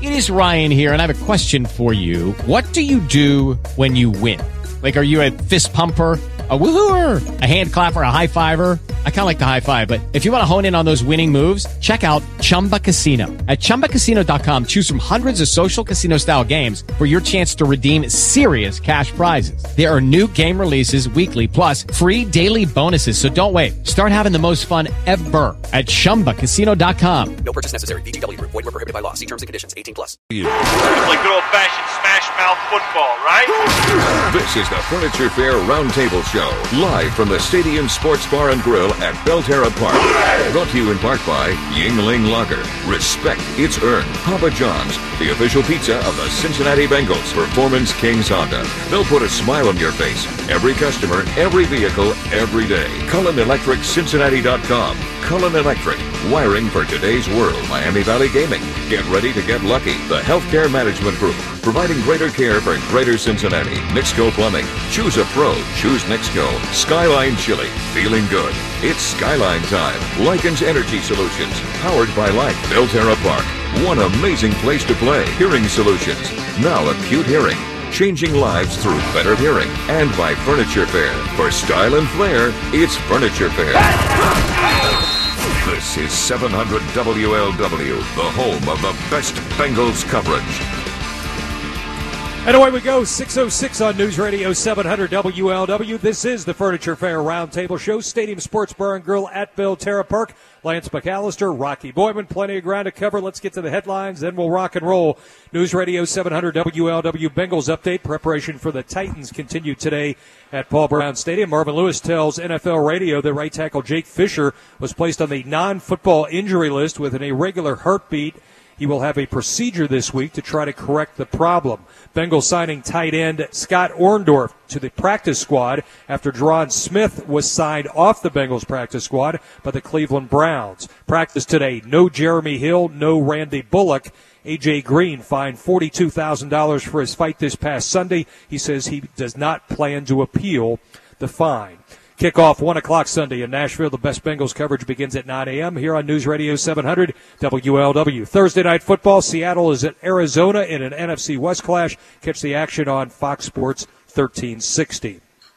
It is Ryan here, and I have a question for you. What do you do when you win? Like, are you a fist pumper, a woohooer, a hand clapper, a high fiver? I kind of like the high five, but if you want to hone in on those winning moves, check out Chumba Casino. At ChumbaCasino.com, choose from hundreds of social casino-style games for your chance to redeem serious cash prizes. There are new game releases weekly, plus free daily bonuses. So don't wait. Start having the most fun ever at ChumbaCasino.com. No purchase necessary. VGW. Void where prohibited by law. See terms and conditions. 18+. Like good old-fashioned smash-mouth football, right? This is the Furniture Fair Roundtable Show, live from the Stadium Sports Bar and Grill at Belterra Park. Brought to you in part by Yingling Lager. Respect, it's earned. Papa John's, the official pizza of the Cincinnati Bengals. Performance Kings Honda. They'll put a smile on your face. Every customer, every vehicle, every day. Cullen Electric, Cincinnati.com. Cullen Electric. Wiring for today's world. Miami Valley Gaming. Get ready to get lucky. The Healthcare Management Group. Providing greater care for greater Cincinnati. Nixco Plumbing. Choose a pro. Choose Nixco. Skyline Chili. Feeling good. It's Skyline time. Lycans Energy Solutions. Powered by Light. Belterra Park. One amazing place to play. Hearing Solutions. Now acute hearing. Changing lives through better hearing. And by Furniture Fair. For style and flair, it's Furniture Fair. This is 700 WLW, the home of the best Bengals coverage. And away we go, 6:06 on News Radio 700 WLW. This is the Furniture Fair Roundtable Show, Stadium Sports Bar and Grill at Belterra Park. Lance McAllister, Rocky Boyman, plenty of ground to cover. Let's get to the headlines, then we'll rock and roll. News Radio 700 WLW Bengals update. Preparation for the Titans continued today at Paul Brown Stadium. Marvin Lewis tells NFL Radio that right tackle Jake Fisher was placed on the non-football injury list with an irregular heartbeat. He will have a procedure this week to try to correct the problem. Bengals signing tight end Scott Orndorff to the practice squad after Deron Smith was signed off the Bengals practice squad by the Cleveland Browns. Practice today, no Jeremy Hill, no Randy Bullock. A.J. Green fined $42,000 for his fight this past Sunday. He says he does not plan to appeal the fine. Kickoff 1 o'clock Sunday in Nashville. The best Bengals coverage begins at 9 a.m. here on News Radio 700 WLW. Thursday night football, Seattle is at Arizona in an NFC West clash. Catch the action on Fox Sports 1360.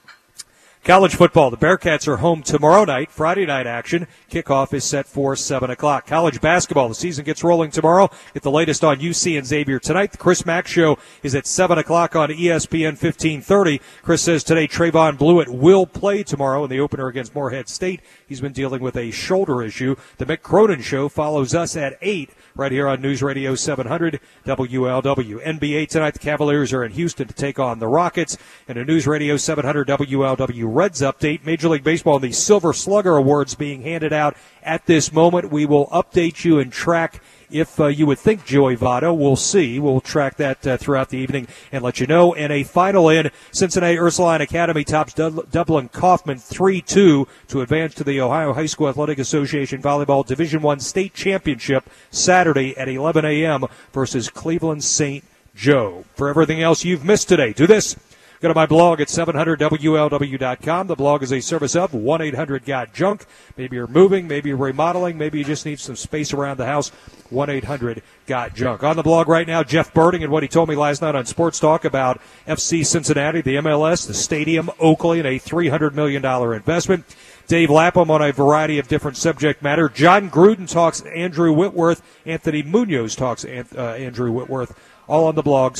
College football, the Bearcats are home tomorrow night. Friday night action. Kickoff is set for 7 o'clock. College basketball, the season gets rolling tomorrow. Get the latest on UC and Xavier tonight. The Chris Mack Show is at 7 o'clock on ESPN 1530. Chris says today Trayvon Blewett will play tomorrow in the opener against Morehead State. He's been dealing with a shoulder issue. The Mick Cronin Show follows us at 8 right here on News Radio 700 WLW. NBA tonight, the Cavaliers are in Houston to take on the Rockets. And a News Radio 700 WLW Reds update. Major League Baseball, the Silver Slugger Awards being handed out at this moment. We will update you and track if you would think Joey Votto. We'll see. We'll track that throughout the evening and let you know. And a final in, Cincinnati Ursuline Academy tops Dublin Kaufman 3-2 to advance to the Ohio High School Athletic Association Volleyball Division I State Championship Saturday at 11 a.m. versus Cleveland St. Joe. For everything else you've missed today, do this. Go to my blog at 700WLW.com. The blog is a service of 1-800-GOT-JUNK. Maybe you're moving, maybe you're remodeling, maybe you just need some space around the house. 1-800-GOT-JUNK. On the blog right now, Jeff Birding and what he told me last night on Sports Talk about FC Cincinnati, the MLS, the stadium, Oakley, and a $300 million investment. Dave Lapham on a variety of different subject matter. John Gruden talks Andrew Whitworth. Anthony Munoz talks Andrew Whitworth. All on the blog,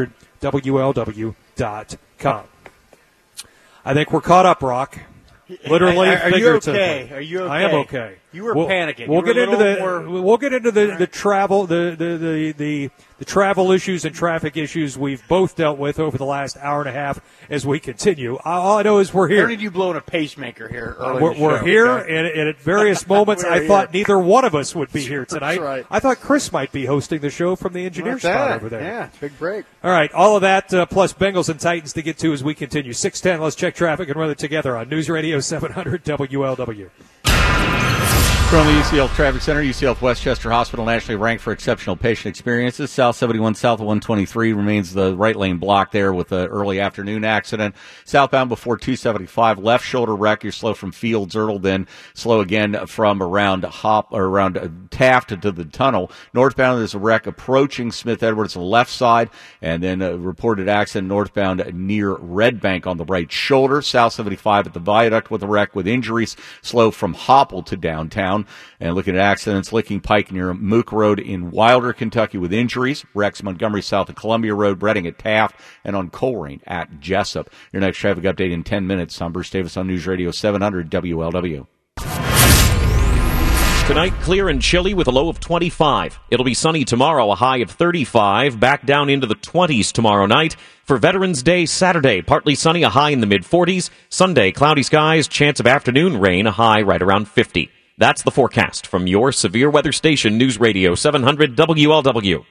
700WLW.com. I think we're caught up, Rock. Literally, are you figuratively. okay? Are you okay? I am okay. You were panicking. We'll get into the travel the travel issues and traffic issues we've both dealt with over the last hour and a half as we continue. All I know is we're here. Where did you blow in a pacemaker here? We're here, okay? and at various moments I thought neither one of us would be here tonight. That's right. I thought Chris might be hosting the show from the engineer spot over there. Yeah, big break. All right, all of that plus Bengals and Titans to get to as we continue. 6:10. Let's check traffic and run it together on News Radio 700 WLW. From the UCL Traffic Center, UCL Westchester Hospital, nationally ranked for exceptional patient experiences. South 71 south of 123 remains the right lane block there with an early afternoon accident. Southbound before 275, left shoulder wreck. You're slow from Fields Erdel, then slow again from around Taft to the tunnel. Northbound, there's a wreck approaching Smith Edwards, the left side, and then a reported accident northbound near Red Bank on the right shoulder. South 75 at the viaduct with a wreck with injuries, slow from Hopple to downtown. And looking at accidents, Licking Pike near Mook Road in Wilder, Kentucky with injuries. Wrecks Montgomery south of Columbia Road, Reading at Taft, and on Colerain at Jessup. Your next traffic update in 10 minutes. I'm Bruce Davis on News Radio 700 WLW. Tonight, clear and chilly with a low of 25. It'll be sunny tomorrow, a high of 35. Back down into the 20s tomorrow night. For Veterans Day Saturday, partly sunny, a high in the mid-40s. Sunday, cloudy skies, chance of afternoon rain, a high right around 50. That's the forecast from your severe weather station, News Radio 700 WLW.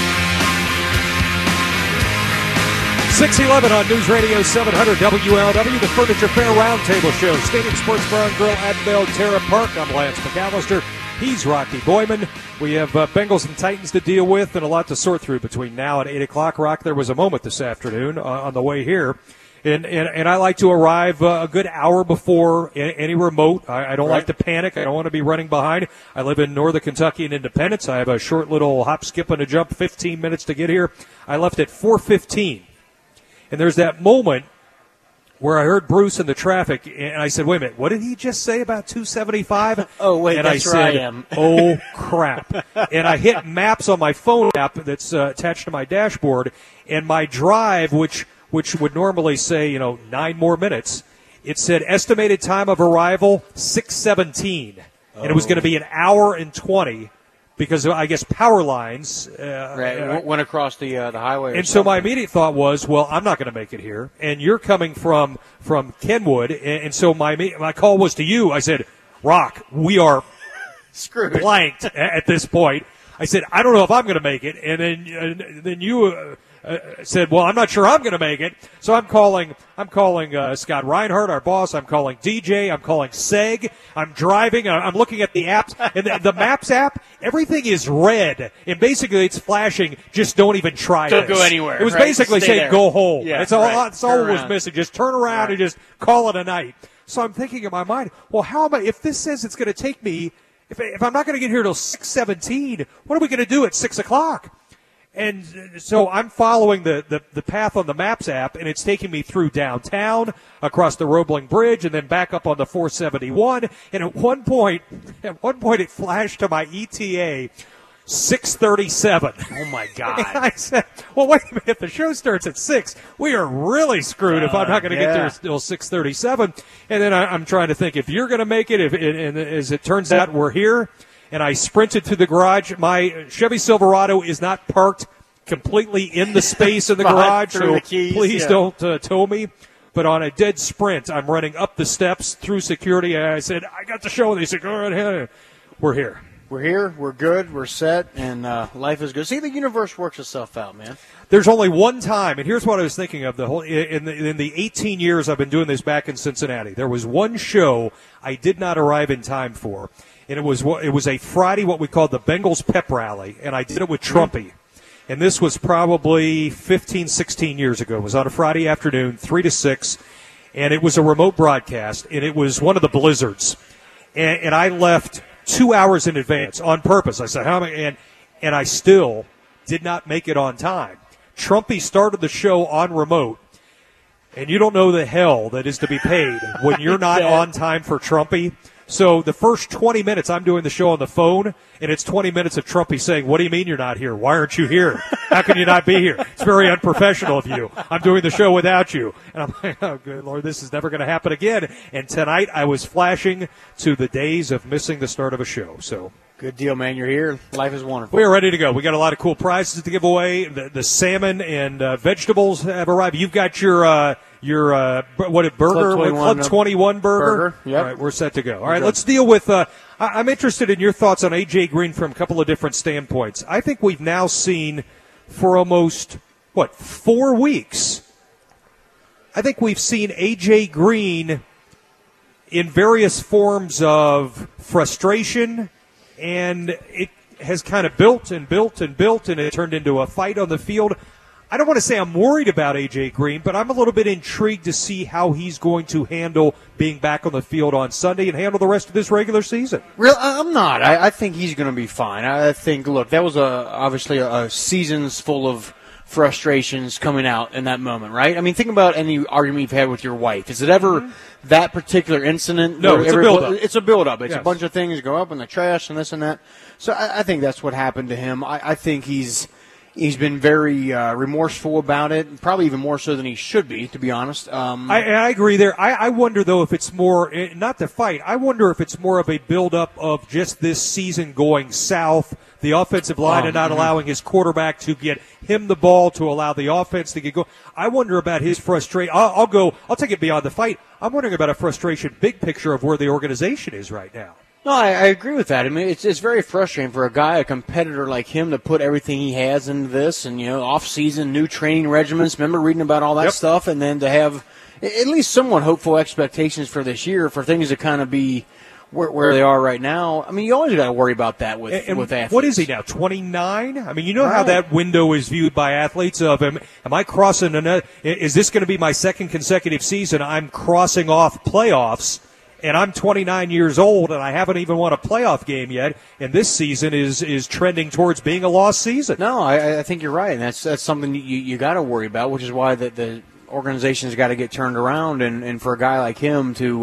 6:11 on News Radio 700 WLW, the Furniture Fair Roundtable Show. Stadium Sports Bar and Grill at Belterra Park. I'm Lance McAllister. He's Rocky Boyman. We have Bengals and Titans to deal with and a lot to sort through between now and 8 o'clock. Rock, there was a moment this afternoon on the way here. And I like to arrive a good hour before any remote. I don't like to panic. I don't want to be running behind. I live in northern Kentucky in Independence. I have a short little hop, skip, and a jump, 15 minutes to get here. I left at 4:15. And there's that moment where I heard Bruce in the traffic, and I said, wait a minute, what did he just say about 275? Oh, wait, and that's I where said, I am. Oh, crap. And I hit Maps on my phone app that's attached to my dashboard, and my drive, which would normally say, 9 more minutes, it said estimated time of arrival, 6:17. And it was going to be an hour and 20 because I guess power lines went across the highway. And so my immediate thought was, well, I'm not going to make it here. And you're coming from Kenwood. And so my call was to you. I said, Rock, we are screwed, blanked at this point. I said, I don't know if I'm going to make it. And then you said, well, I'm not sure I'm going to make it. So I'm calling Scott Reinhardt, our boss. I'm calling DJ. I'm calling Seg. I'm driving. I'm looking at the apps. And the Maps app, everything is red. And basically it's flashing, just don't even try Don't this. go anywhere. It was right? basically Stay saying there. go home. Yeah, That's all right. it was missing. Just turn around and just call it a night. So I'm thinking in my mind, well, how am I, if this says it's going to take me, if I'm not going to get here till 6:17, what are we going to do at 6 o'clock? And so I'm following the path on the Maps app, and it's taking me through downtown, across the Roebling Bridge, and then back up on the 471. And at one point it flashed to my ETA, 6:37. Oh, my God. And I said, well, wait a minute. If the show starts at 6, we are really screwed if I'm not going to get there till 6:37. And then I'm trying to think, if you're going to make it, and as it turns out, we're here. And I sprinted to the garage. My Chevy Silverado is not parked completely in the space in the garage, so the keys, please don't tow me. But on a dead sprint, I'm running up the steps through security. And I said, I got the show. They said, go right ahead. We're here. We're here. We're good. We're set. And life is good. See, the universe works itself out, man. There's only one time, and here's what I was thinking of in the 18 years I've been doing this back in Cincinnati. There was one show I did not arrive in time for. And it was a Friday, what we called the Bengals pep rally, and I did it with Trumpy. And this was probably 15, 16 years ago. It was on a Friday afternoon, 3 to 6, and it was a remote broadcast, and it was one of the blizzards. And I left 2 hours in advance on purpose. I said, how am I? And I still did not make it on time. Trumpy started the show on remote, and you don't know the hell that is to be paid when you're not on time for Trumpy. So the first 20 minutes, I'm doing the show on the phone, and it's 20 minutes of Trumpy saying, what do you mean you're not here? Why aren't you here? How can you not be here? It's very unprofessional of you. I'm doing the show without you. And I'm like, oh, good Lord, this is never going to happen again. And tonight I was flashing to the days of missing the start of a show. So Good deal, man. You're here. Life is wonderful. We are ready to go. We got a lot of cool prizes to give away. The salmon and vegetables have arrived. You've got your burger? Club 21 burger. Yep. All right, we're set to go. All right, let's deal with. I'm interested in your thoughts on A.J. Green from a couple of different standpoints. I think we've now seen for almost 4 weeks. I think we've seen A.J. Green in various forms of frustration, and it has kind of built and built and built, and it turned into a fight on the field. I don't want to say I'm worried about A.J. Green, but I'm a little bit intrigued to see how he's going to handle being back on the field on Sunday and handle the rest of this regular season. Real, I'm not. I think he's going to be fine. I think, look, that was obviously a seasons full of frustrations coming out in that moment, right? I mean, think about any argument you've had with your wife. Is it ever that particular incident? No, it's a build-up. It's a build-up. It's Yes. a bunch of things go up in the trash and this and that. So I think that's what happened to him. I think he's been very remorseful about it, probably even more so than he should be, to be honest. I agree there. I wonder, though, if it's more, not the fight, I wonder if it's more of a buildup of just this season going south, the offensive line and not allowing his quarterback to get him the ball to allow the offense to get going. I wonder about his frustration. I'll take it beyond the fight. I'm wondering about a frustration, big picture of where the organization is right now. No, I agree with that. I mean, it's very frustrating for a guy, a competitor like him, to put everything he has into this, and off-season, new training regimens. Remember reading about all that stuff, and then to have at least somewhat hopeful expectations for this year, for things to kind of be where they are right now. I mean, you always got to worry about that with athletes. What is he now? 29? I mean, you know how that window is viewed by athletes. Of am I crossing another? Is this going to be my second consecutive season? I'm crossing off playoffs. And I'm 29 years old, and I haven't even won a playoff game yet. And this season is trending towards being a lost season. No, I think you're right, and that's something you got to worry about, which is why the organization's got to get turned around. And for a guy like him to,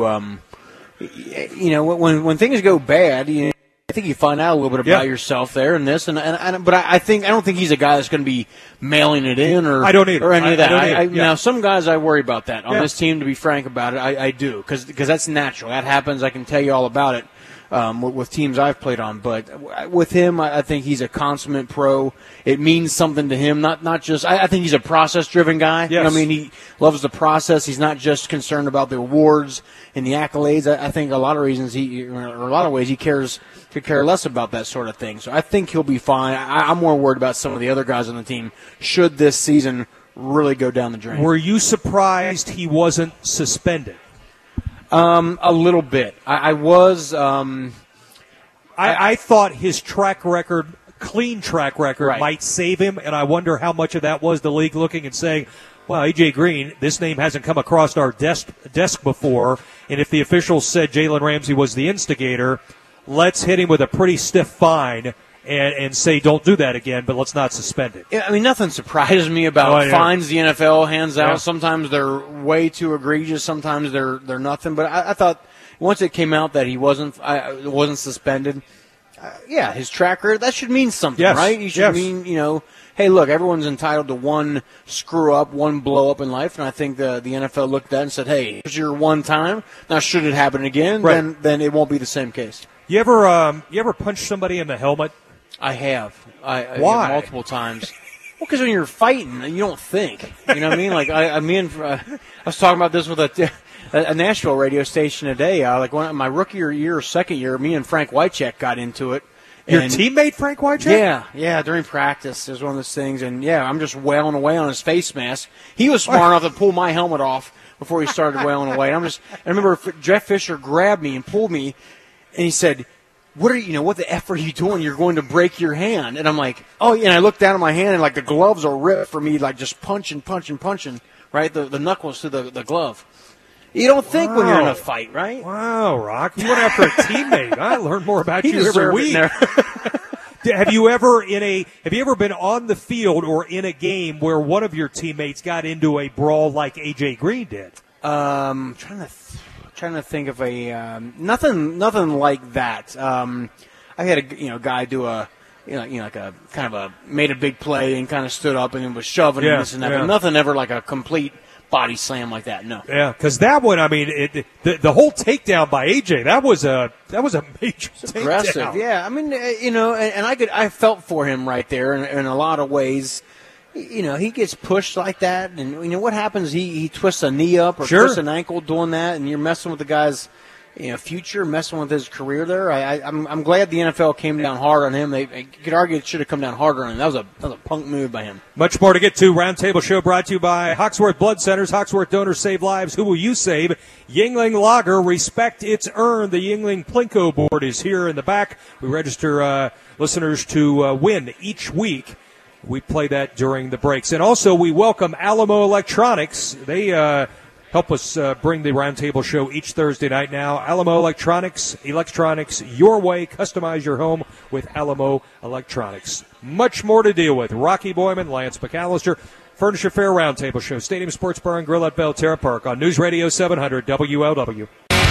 when things go bad, I think you find out a little bit about yourself there and this, but I don't think he's a guy that's going to be mailing it in or I don't either. or any of that. I don't either. Now, some guys I worry about that on this team. To be frank about it, I do because that's natural. That happens. I can tell you all about it with teams I've played on. But with him, I think he's a consummate pro. It means something to him. Not just. I think he's a process-driven guy. Yes. You know what I mean, he loves the process. He's not just concerned about the awards and the accolades. I think a lot of ways he could care less about that sort of thing. So I think he'll be fine. I'm more worried about some of the other guys on the team should this season really go down the drain. Were you surprised he wasn't suspended? A little bit. I was. I thought his clean track record, might save him, and I wonder how much of that was the league looking and saying, well, A.J. Green, this name hasn't come across our desk before, and if the officials said Jalen Ramsey was the instigator, let's hit him with a pretty stiff fine and say don't do that again, but let's not suspend it. I mean, nothing surprises me about fines the NFL hands out. Yeah. Sometimes they're way too egregious. Sometimes they're nothing. But I thought once it came out that he wasn't suspended, his track record, that should mean something, right? You should mean, hey, look, everyone's entitled to one screw-up, one blow-up in life, and I think the NFL looked at that and said, hey, here's your one time. Now, should it happen again, then it won't be the same case. You ever punch somebody in the helmet? I have. Why? Multiple times. Well, because when you're fighting, you don't think. You know what I mean? Like I was talking about this with a Nashville radio station today. Like my rookie year or second year, me and Frank Wycheck got into it. Your teammate Frank Wycheck? Yeah. During practice, it was one of those things, and I'm just wailing away on his face mask. He was smart enough to pull my helmet off before he started wailing away. I remember Jeff Fisher grabbed me and pulled me, and he said, what the F are you doing? You're going to break your hand. And I'm like, oh, yeah. And I look down at my hand, and, like, the gloves are ripped for me, like, just punching, right? The knuckles to the glove. You don't think when you're in a fight, right? Wow, Rock. You went after a teammate. I learn more about you every week. Have you ever been on the field or in a game where one of your teammates got into a brawl like A.J. Green did? Trying to think of a nothing like that. I had a guy do like a kind of a made a big play and kind of stood up and was shoving and this and that, but nothing ever like a complete body slam like that. No. Yeah, because that one, I mean, the whole takedown by AJ, that was a major aggressive. Takedown. Yeah, I mean, and I felt for him right there in a lot of ways. He gets pushed like that, and what happens? He twists a knee up or twists an ankle doing that, and you're messing with the guy's future, messing with his career there. I'm glad the NFL came down hard on him. They could argue it should have come down harder on him. That was a punk move by him. Much more to get to. Roundtable Show brought to you by Hawksworth Blood Centers. Hawksworth donors save lives. Who will you save? Yuengling Lager. Respect it's earned. The Yuengling Plinko board is here in the back. We register listeners to win each week. We play that during the breaks. And also we welcome Alamo Electronics. They help us bring the Roundtable Show each Thursday night now. Alamo Electronics, your way. Customize your home with Alamo Electronics. Much more to deal with. Rocky Boyman, Lance McAllister, Furniture Fair Roundtable Show, Stadium Sports Bar and Grill at Belterra Park on News Radio 700 WLW.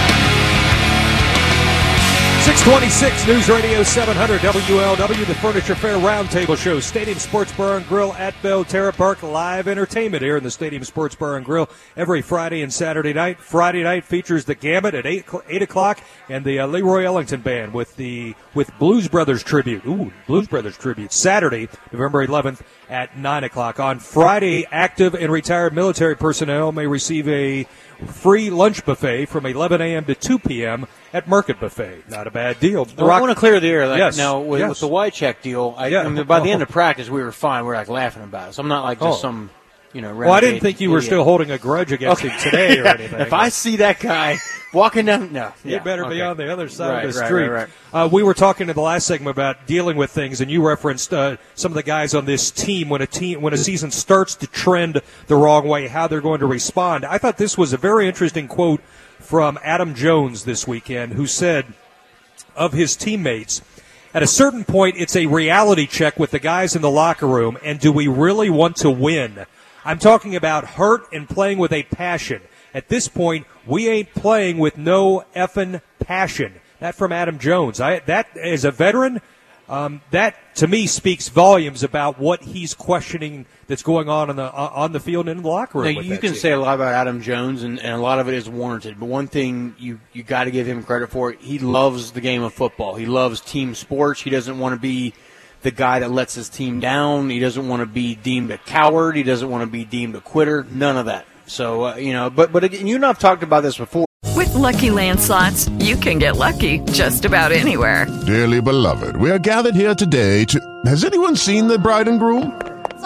626 News Radio 700 WLW, the Furniture Fair Roundtable Show, Stadium Sports Bar and Grill at Belterra Park. Live entertainment here in the Stadium Sports Bar and Grill every Friday and Saturday night. Friday night features the Gamut at 8 o'clock and the Leroy Ellington Band with Blues Brothers Tribute. Ooh, Blues Brothers Tribute. Saturday, November 11th at 9 o'clock. On Friday, active and retired military personnel may receive a free lunch buffet from 11 a.m. to 2 p.m. at Market Buffet. Not a bad deal. I want to clear the air. Yes. Now, with the Wycheck deal, I mean, by the end of practice, we were fine. We were laughing about it. So I'm not just some, well, I didn't think you were still holding a grudge against him today or anything. If I see that guy walking down, you better be on the other side of the street. Right. We were talking in the last segment about dealing with things, and you referenced some of the guys on this team when a season starts to trend the wrong way, how they're going to respond. I thought this was a very interesting quote from Adam Jones this weekend, who said of his teammates, at a certain point, it's a reality check with the guys in the locker room, and do we really want to win? I'm talking about heart and playing with a passion. At this point, we ain't playing with no effing passion. That from Adam Jones. That as a veteran, that to me speaks volumes about what he's questioning that's going on the field and in the locker room. Now, you can say a lot about Adam Jones, and a lot of it is warranted. But one thing you got to give him credit for, he loves the game of football. He loves team sports. He doesn't want to be the guy that lets his team down. He doesn't want to be deemed a coward. He doesn't want to be deemed a quitter. None of that. So, but again, you and I have talked about this before. With Lucky Land Slots, you can get lucky just about anywhere. Dearly beloved, we are gathered here today to... Has anyone seen the bride and groom?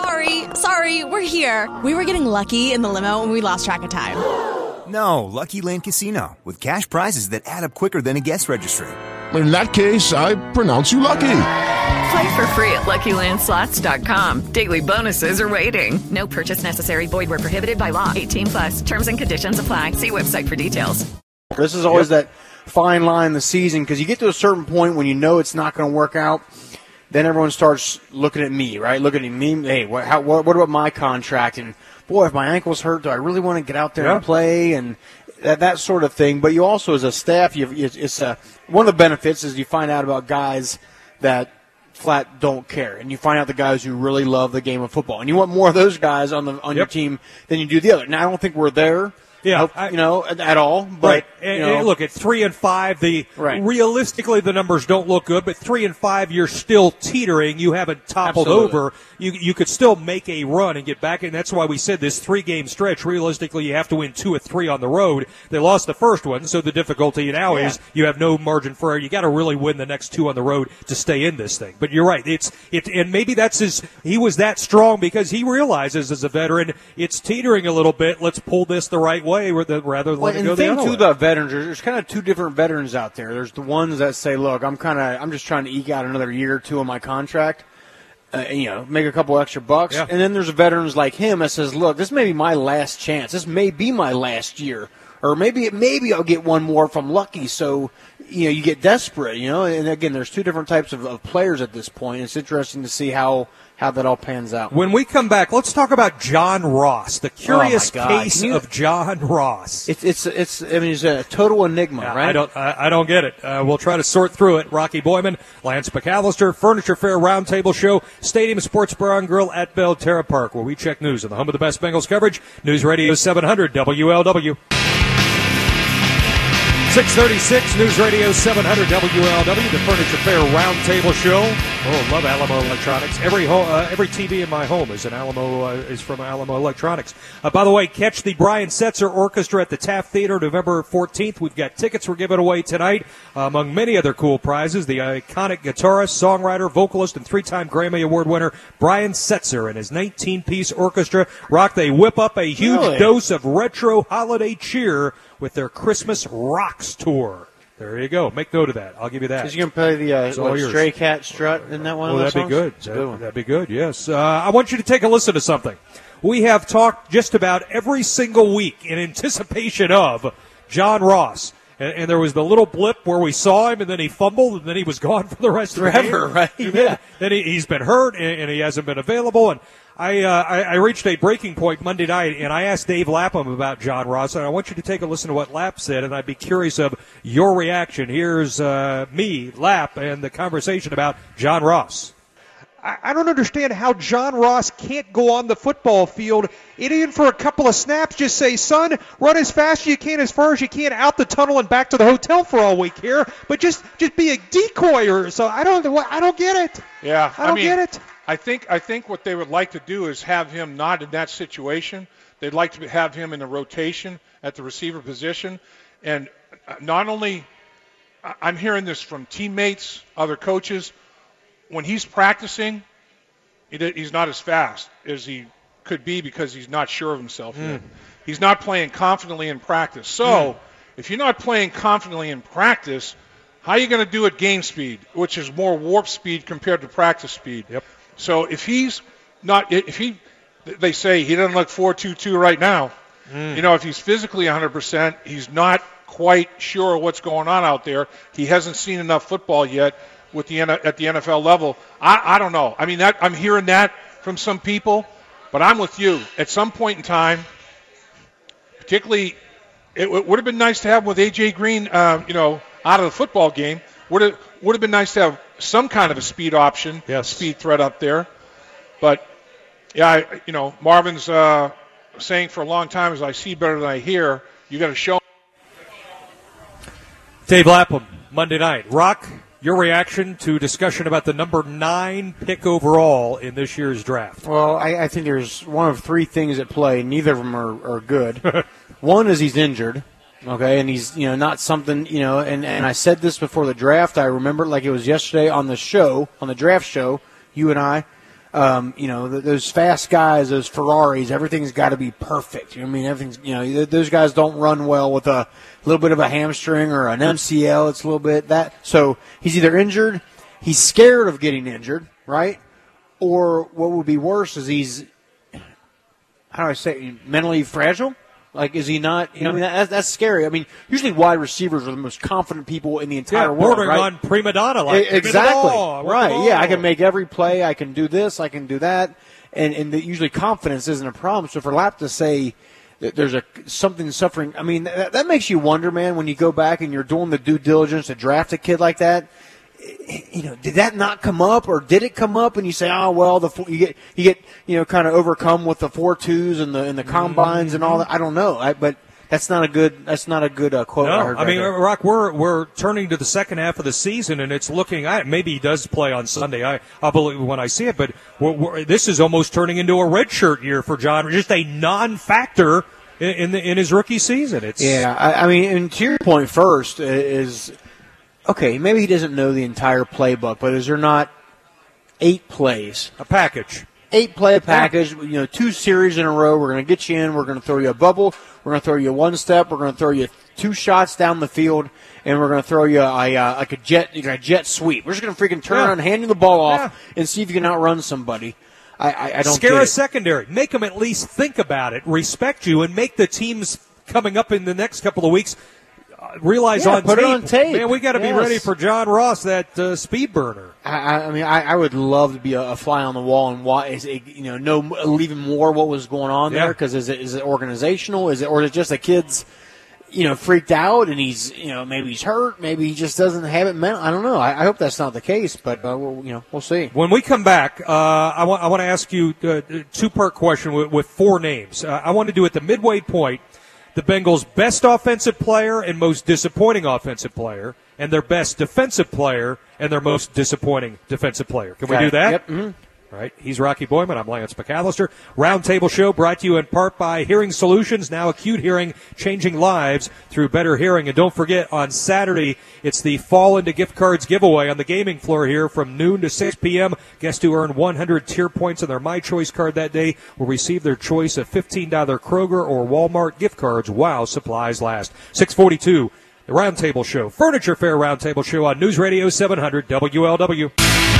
Sorry, we're here. We were getting lucky in the limo and we lost track of time. No, Lucky Land Casino, with cash prizes that add up quicker than a guest registry. In that case, I pronounce you lucky. Play for free at LuckyLandSlots.com. Daily bonuses are waiting. No purchase necessary. Void where prohibited by law. 18+. Terms and conditions apply. See website for details. This is always that fine line in the season, because you get to a certain point when you know it's not going to work out. Then everyone starts looking at me, right? Looking at me. Hey, what about my contract? And boy, if my ankle's hurt, do I really want to get out there and play? And that sort of thing. But you also, as a staff, one of the benefits is you find out about guys that flat don't care, and you find out the guys who really love the game of football, and you want more of those guys on your team than you do the other. Now, I don't think we're there. At all. But, right. Look, at 3-5, realistically the numbers don't look good, but 3-5, you're still teetering. You haven't toppled over. You could still make a run and get back, and that's why we said this 3-game stretch, realistically, you have to win 2 or 3 on the road. They lost the first one, so the difficulty now is you have no margin for error. You got to really win the next 2 on the road to stay in this thing. But you're right. And maybe he was that strong because he realizes as a veteran, it's teetering a little bit. Let's pull this the right way. Rather than letting it go the other way. And the thing, too, about veterans, there's kind of 2 different veterans out there. There's the ones that say, look, I'm just trying to eke out another year or 2 on my contract, make a couple extra bucks. Yeah. And then there's veterans like him that says, look, this may be my last chance. This may be my last year. Or maybe I'll get one more if I'm lucky. So, you get desperate, And, again, there's 2 different types of players at this point. It's interesting to see how that all pans out. When we come back, let's talk about John Ross, the curious case of John Ross. It's a total enigma, right? I don't get it. We'll try to sort through it. Rocky Boyman, Lance McAllister, Furniture Fair Roundtable Show, Stadium Sports Bar and Grill at Belterra Park, where we check news on the home of the best Bengals coverage, News Radio 700 WLW. 636 News Radio 700 WLW, the Furniture Fair Roundtable Show. Oh, love Alamo Electronics. Every TV in my home is from Alamo Electronics. By the way, catch the Brian Setzer Orchestra at the Taft Theater November 14th. We've got tickets we're giving away tonight. Among many other cool prizes, the iconic guitarist, songwriter, vocalist, and 3-time Grammy Award winner Brian Setzer and his 19-piece orchestra rock. They whip up a huge dose of retro holiday cheer with their Christmas Rocks tour. There you go. Make note of that. I'll give you that. Is you going to play the Stray Cat Strut in that one? Oh, that'd be good. That'd be good, yes. I want you to take a listen to something. We have talked just about every single week in anticipation of John Ross. And there was the little blip where we saw him, and then he fumbled, and then he was gone for the rest of the game. Right? Yeah. Then he's been hurt, and he hasn't been available. And I reached a breaking point Monday night, and I asked Dave Lapham about John Ross, and I want you to take a listen to what Lapp said, and I'd be curious of your reaction. Here's me, Lapp, and the conversation about John Ross. I don't understand how John Ross can't go on the football field and even for a couple of snaps just say, son, run as fast as you can, as far as you can, out the tunnel and back to the hotel for all week here. But just be a decoy or so. I don't get it. Yeah, I don't get it. I think what they would like to do is have him not in that situation. They'd like to have him in the rotation at the receiver position. And not only I'm hearing this from teammates, other coaches, when he's practicing, he's not as fast as he could be because he's not sure of himself yet. He's not playing confidently in practice. So if you're not playing confidently in practice, how are you going to do at game speed, which is more warp speed compared to practice speed? Yep. So if he's not, they say he doesn't look 4.22 right now. If he's physically 100%, he's not quite sure what's going on out there. He hasn't seen enough football yet at the NFL level. I don't know. I mean, I'm hearing that from some people, but I'm with you. At some point in time, particularly, it would have been nice to have with A.J. Green, out of the football game. Would have been nice to have some kind of a speed option, speed threat up there. But, yeah, Marvin's saying for a long time, as I see better than I hear, you got to show. Dave Lapham, Monday night. Rock, your reaction to discussion about the number 9 pick overall in this year's draft? Well, I think there's one of 3 things at play. Neither of them are good. One is he's injured, okay, and he's not something, and I said this before the draft. I remember like it was yesterday on the show, on the draft show, you and I. Those fast guys, those Ferraris, everything's got to be perfect. Everything's, those guys don't run well with a little bit of a hamstring or an MCL. It's a little bit that. So he's either injured, he's scared of getting injured, right? Or what would be worse is he's, how do I say, mentally fragile? Like, is he not? That's scary. I mean, usually wide receivers are the most confident people in the entire world, bordering right? on prima donna, like exactly, right? Yeah, I can make every play. I can do this. I can do that, and usually confidence isn't a problem. So for Lapp to say that there's something suffering, I mean, that makes you wonder, man. When you go back and you're doing the due diligence to draft a kid like that. Did that not come up, or did it come up? And you say, oh well, you get kind of overcome with the 4.2s and the combines and all that. I don't know, but that's not a good quote. No, I heard. I mean, Rock, we're turning to the second half of the season, and it's looking. Maybe he does play on Sunday. I'll believe when I see it, but this is almost turning into a redshirt year for John, just a non-factor in his rookie season. I mean, and to your point first is. Okay, maybe he doesn't know the entire playbook, but is there not 8 plays? A package. 8-play package, 2 series in a row. We're going to get you in. We're going to throw you a bubble. We're going to throw you a one-step. We're going to throw you 2 shots down the field, and we're going to throw you a jet sweep. We're just going to freaking turn around and hand you the ball off and see if you can outrun somebody. I don't scare a secondary. Make them at least think about it, respect you, and make the teams coming up in the next couple of weeks realize on tape. Man, we got to be ready for John Ross, that speed burner. I would love to be a fly on the wall and watch, know even more what was going on there. Because is it organizational? Or is it just the kids, freaked out and he's, maybe he's hurt, maybe he just doesn't have it mental. I don't know. I hope that's not the case, but we'll see. When we come back, I want to ask you a 2-part question with 4 names. I want to do at the midway point. the Bengals' best offensive player and most disappointing offensive player, and their best defensive player and their most disappointing defensive player. Can we do that? Yep. Mm-hmm. All right. He's Rocky Boyman. I'm Lance McAllister. Roundtable Show brought to you in part by Hearing Solutions, now acute hearing, changing lives through better hearing. And don't forget, on Saturday, it's the Fall Into Gift Cards giveaway on the gaming floor here from noon to 6 p.m. Guests who earn 100 tier points on their My Choice card that day will receive their choice of $15 Kroger or Walmart gift cards while supplies last. 642, the Roundtable Show, Furniture Fair Roundtable Show on News Radio 700 WLW.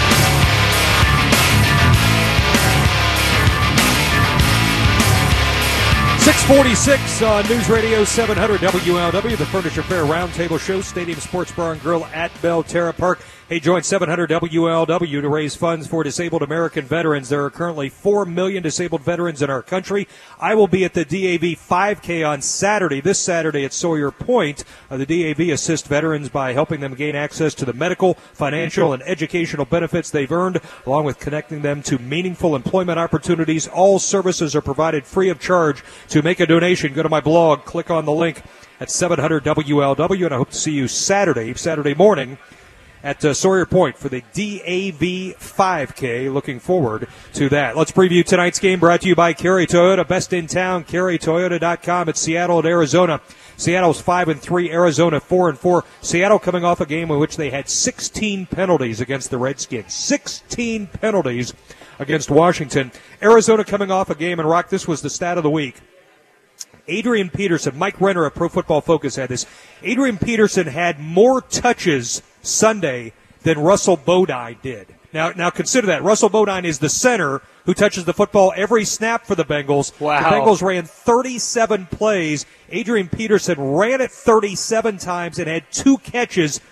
646 on News Radio 700 WLW, the Furniture Fair Roundtable Show, Stadium Sports Bar and Grill at Belterra Park. Hey, join 700 WLW to raise funds for disabled American veterans. There are currently 4 million disabled veterans in our country. I will be at the DAV 5K on Saturday, this Saturday at Sawyer Point. The DAV assists veterans by helping them gain access to the medical, financial, and educational benefits they've earned, along with connecting them to meaningful employment opportunities. All services are provided free of charge. To make a donation, go to my blog, click on the link at 700 WLW, and I hope to see you Saturday morning at Sawyer Point for the DAV 5K. Looking forward to that. Let's preview tonight's game, brought to you by Carey Toyota. Best in town, CareyToyota.com. It's Seattle at Arizona. Seattle's 5-3, Arizona 4-4. Seattle coming off a game in which they had 16 penalties against the Redskins. 16 penalties against Washington. Arizona coming off a game, and Rock, this was the stat of the week. Adrian Peterson, Mike Renner of Pro Football Focus had this. Adrian Peterson had more touches Sunday than Russell Bodine did. Now consider that. Russell Bodine is the center who touches the football every snap for the Bengals. Wow. The Bengals ran 37 plays. Adrian Peterson ran it 37 times and had 2 catches,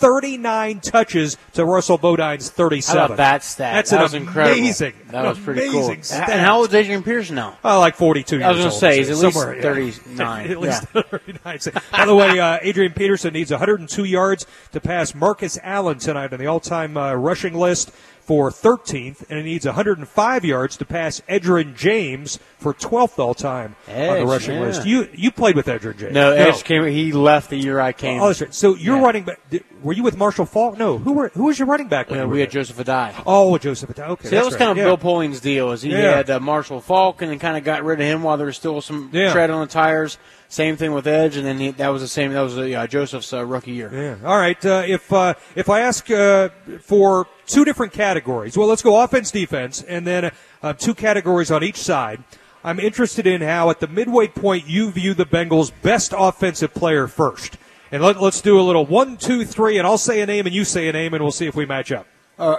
39 touches to Russell Bodine's 37. How about that stat? That was incredible. Amazing. That was pretty cool. Stat. And how old is Adrian Peterson now? Like 42 years old. I was going to say, he's at least somewhere, 39. At least 39. By the way, Adrian Peterson needs 102 yards to pass Marcus Allen tonight on the all-time rushing list for 13th, and he needs 105 yards to pass Edgerrin James for 12th all-time on the rushing list. You played with Edgerrin James. No, Edge came. He left the year I came. Oh, that's right. So you're running back. Were you with Marshall Faulk? No. Who was your running back? We had Joseph Adai. Oh, Joseph Adai. Okay, so that was kind of Bill Pulling's deal. Is he had Marshall Faulk and then kind of got rid of him while there was still some tread on the tires. Same thing with Edge, and then that was the same. That was Joseph's rookie year. Yeah. All right. If I ask for 2 different categories, well, let's go offense, defense, and then 2 categories on each side. I'm interested in how at the midway point you view the Bengals' best offensive player first. And let's do a little 1, 2, 3, and I'll say a name and you say a name, and we'll see if we match up.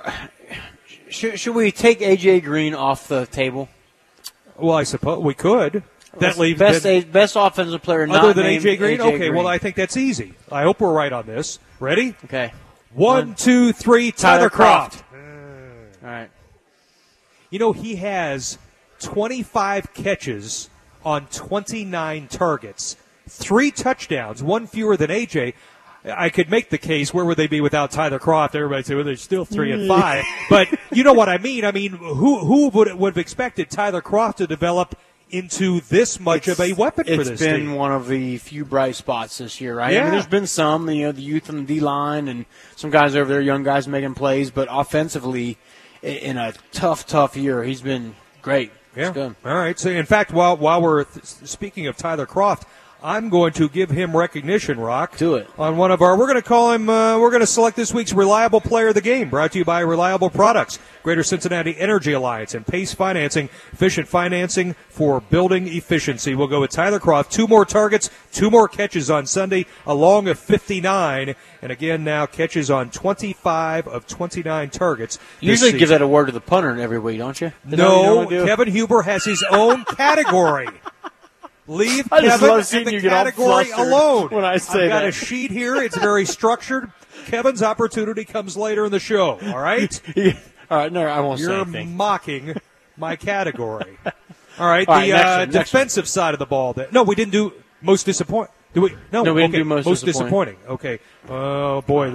Should we take A.J. Green off the table? Well, I suppose we could. That leaves best offensive player not other than named A.J. Green? A.J. Okay, Green. well, I think that's easy. I hope we're right on this. Ready? Okay. 1, 2, 3, Tyler Kroft. All right. You know, he has 25 catches on 29 targets, 3 touchdowns, 1 fewer than A.J. I could make the case, where would they be without Tyler Kroft? Everybody say, well, they're still 3-5. But you know what I mean. I mean, who would have expected Tyler Kroft to develop into this much of a weapon for this team? It's been one of the few bright spots this year, right? Yeah. I mean, there's been some, the youth on the D-line and some guys over there, young guys making plays, but offensively, in a tough year, he's been great. Yeah. It's good. All right. So, in fact, while we're speaking of Tyler Kroft, I'm going to give him recognition, Rock. Do it. On one of our, we're going to call him, we're going to select this week's Reliable Player of the Game, brought to you by Reliable Products, Greater Cincinnati Energy Alliance, and Pace Financing, efficient financing for building efficiency. We'll go with Tyler Kroft. 2 more targets, 2 more catches on Sunday, a long of 59, and again now catches on 25 of 29 targets. You usually give that award to the punter every week, don't you? No, Kevin Huber has his own category. Leave Kevin in the category alone. When I say I've got a sheet here. It's very structured. Kevin's opportunity comes later in the show. All right? All right, no, I won't say You're anything. mocking my category. All right, next defensive side of the ball. No, we didn't do most disappointing. Do we? No, we didn't okay, do most disappointing. Okay. Oh, boy.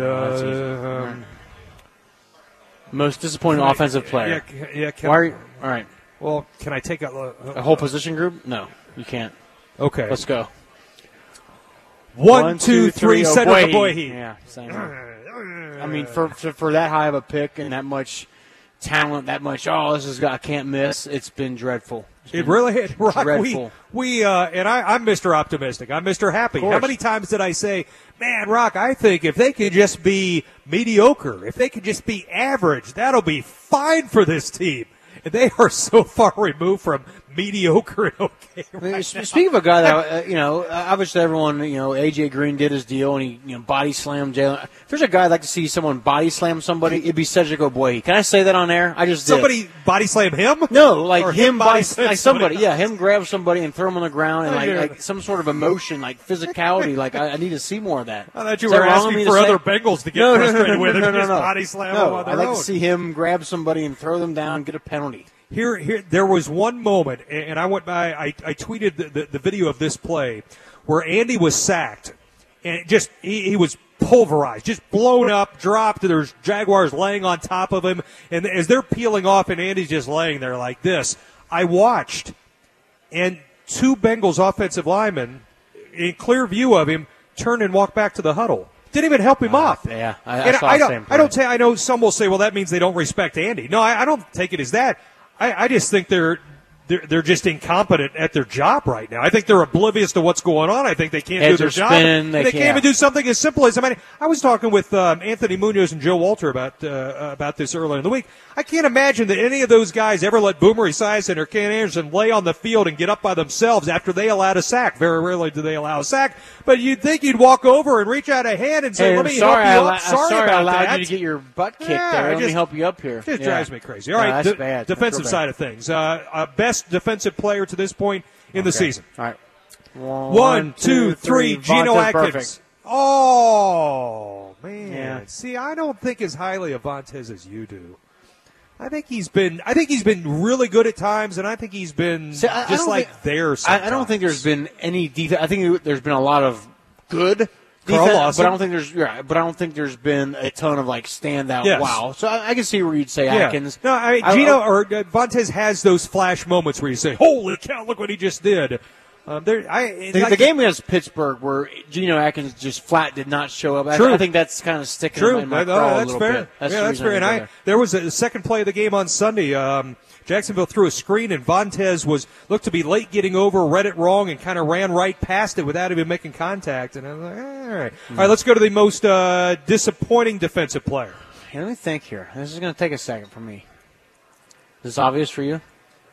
Most disappointing offensive player. Yeah. Why are you, all right. Well, can I take a whole position group? No, you can't. Okay. Let's go. 1, 2, 3, Cedric Ogbuehi. Yeah, same. I mean, for that high of a pick and that much talent, that much, this is I can't miss. It's been dreadful. It really hit. Rock, dreadful. I'm Mr. Optimistic. I'm Mr. Happy. How many times did I say, man, Rock, I think if they could just be mediocre, if they could just be average, that'll be fine for this team. And they are so far removed from mediocre and okay. Speaking of a guy that, obviously everyone, A.J. Green did his deal and he, body slammed Jalen. If there's a guy I'd like to see someone body slam somebody, it'd be Cedric Ogbuehi. Can I say that on air? I just did. Somebody body slam him? No, like or him body slam like somebody. Yeah, him grab somebody and throw him on the ground and like some sort of emotion, like physicality. Like I need to see more of that. I thought you were asking for other Bengals to get frustrated with him and just body slam them on their I'd like own. to see him grab somebody and throw them down and get a penalty. Here, there was one moment, and I went by. I tweeted the video of this play where Andy was sacked, and he was pulverized, just blown up, dropped. There's Jaguars laying on top of him, and as they're peeling off, and Andy's just laying there like this. I watched, and 2 Bengals offensive linemen, in clear view of him, turned and walked back to the huddle. Didn't even help him up. Yeah, I know some will say, well, that means they don't respect Andy. No, I don't take it as that. I just think they're just incompetent at their job right now. I think they're oblivious to what's going on. I think they can't do their job. They can't even do something as simple as, I was talking with Anthony Munoz and Joe Walter about this earlier in the week. I can't imagine that any of those guys ever let Boomer Esiason or Ken Anderson lay on the field and get up by themselves after they allowed a sack. Very rarely do they allow a sack. But you'd think you'd walk over and reach out a hand and say, let me help you up. Sorry I about allowed that. you to get your butt kicked there. Let me help you up here. It just drives me crazy. All right, that's bad. Defensive side of things. Best defensive player to this point in the season. All right. 1, 2, 3, Geno Atkins. Perfect. Oh, man. Yeah. See, I don't think as highly of Vontaze as you do. I think he's been really good at times, and I think he's been there sometimes. I don't think there's been any defense. I think there's been a lot of good Carl defense, Lawson. but I don't think there's been a ton of standout. Yes. Wow. So I can see where you'd say Atkins. No, Vontaze has those flash moments where you say, "Holy cow! Look what he just did." The game against Pittsburgh where Geno Atkins just flat did not show up. I think that's kind of sticking in my craw a little bit. That's fair. And there was a second play of the game on Sunday. Jacksonville threw a screen, and Vontaze looked to be late getting over, read it wrong, and kind of ran right past it without even making contact. And I was like, all right. All right, let's go to the most disappointing defensive player. Hey, let me think here. This is going to take a second for me. Is this obvious for you?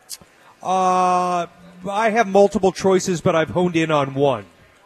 I have multiple choices, but I've honed in on one.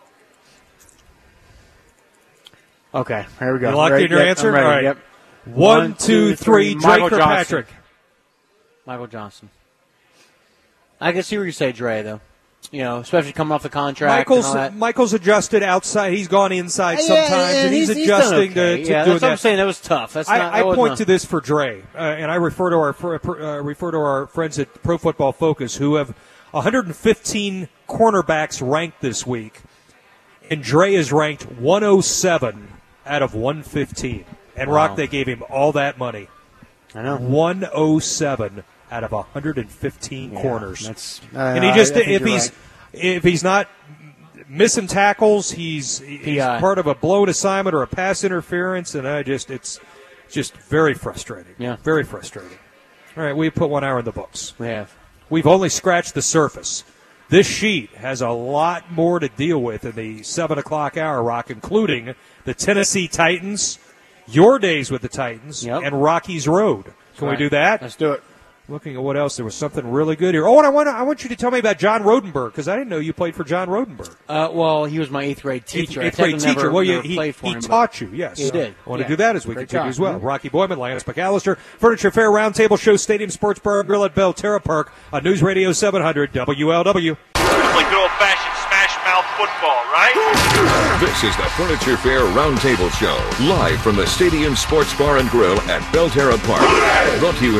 Okay, here we go. You locked in your answer? I'm ready. All right. Yep. 1, 2, 3, Drake or Patrick? Michael Johnson. I can see where you say Dre, though. Especially coming off the contract. Michael's adjusted outside. He's gone inside sometimes, and he's adjusting to that's doing what I'm saying. That was tough. I point to this for Dre, and I refer to our friends at Pro Football Focus who have 115 cornerbacks ranked this week, and Dre is ranked 107 out of 115. And wow. Rock, they gave him all that money. I know. 107 out of 115 corners. And if he's not missing tackles, he's part of a blown assignment or a pass interference, and it's just very frustrating. Yeah, very frustrating. All right, we put 1 hour in the books. We have. We've only scratched the surface. This sheet has a lot more to deal with in the 7 o'clock hour, Rock, including the Tennessee Titans, your days with the Titans, and Rocky's Road. Can we do that? Let's do it. Looking at what else, there was something really good here. Oh, and I want you to tell me about John Rodenberg, because I didn't know you played for John Rodenberg. Well, he was my 8th grade teacher. Eighth grade teacher. Well, he taught you, yes. He did. I want to do that as we continue as well. Rocky Boyman, Lance McAllister, Furniture Fair Roundtable Show, Stadium Sports Bar and Grill at Belterra Park on News Radio 700 WLW. Like good old-fashioned smash-mouth football, right? This is the Furniture Fair Roundtable Show, live from the Stadium Sports Bar and Grill at Belterra Park. Brought to you in part.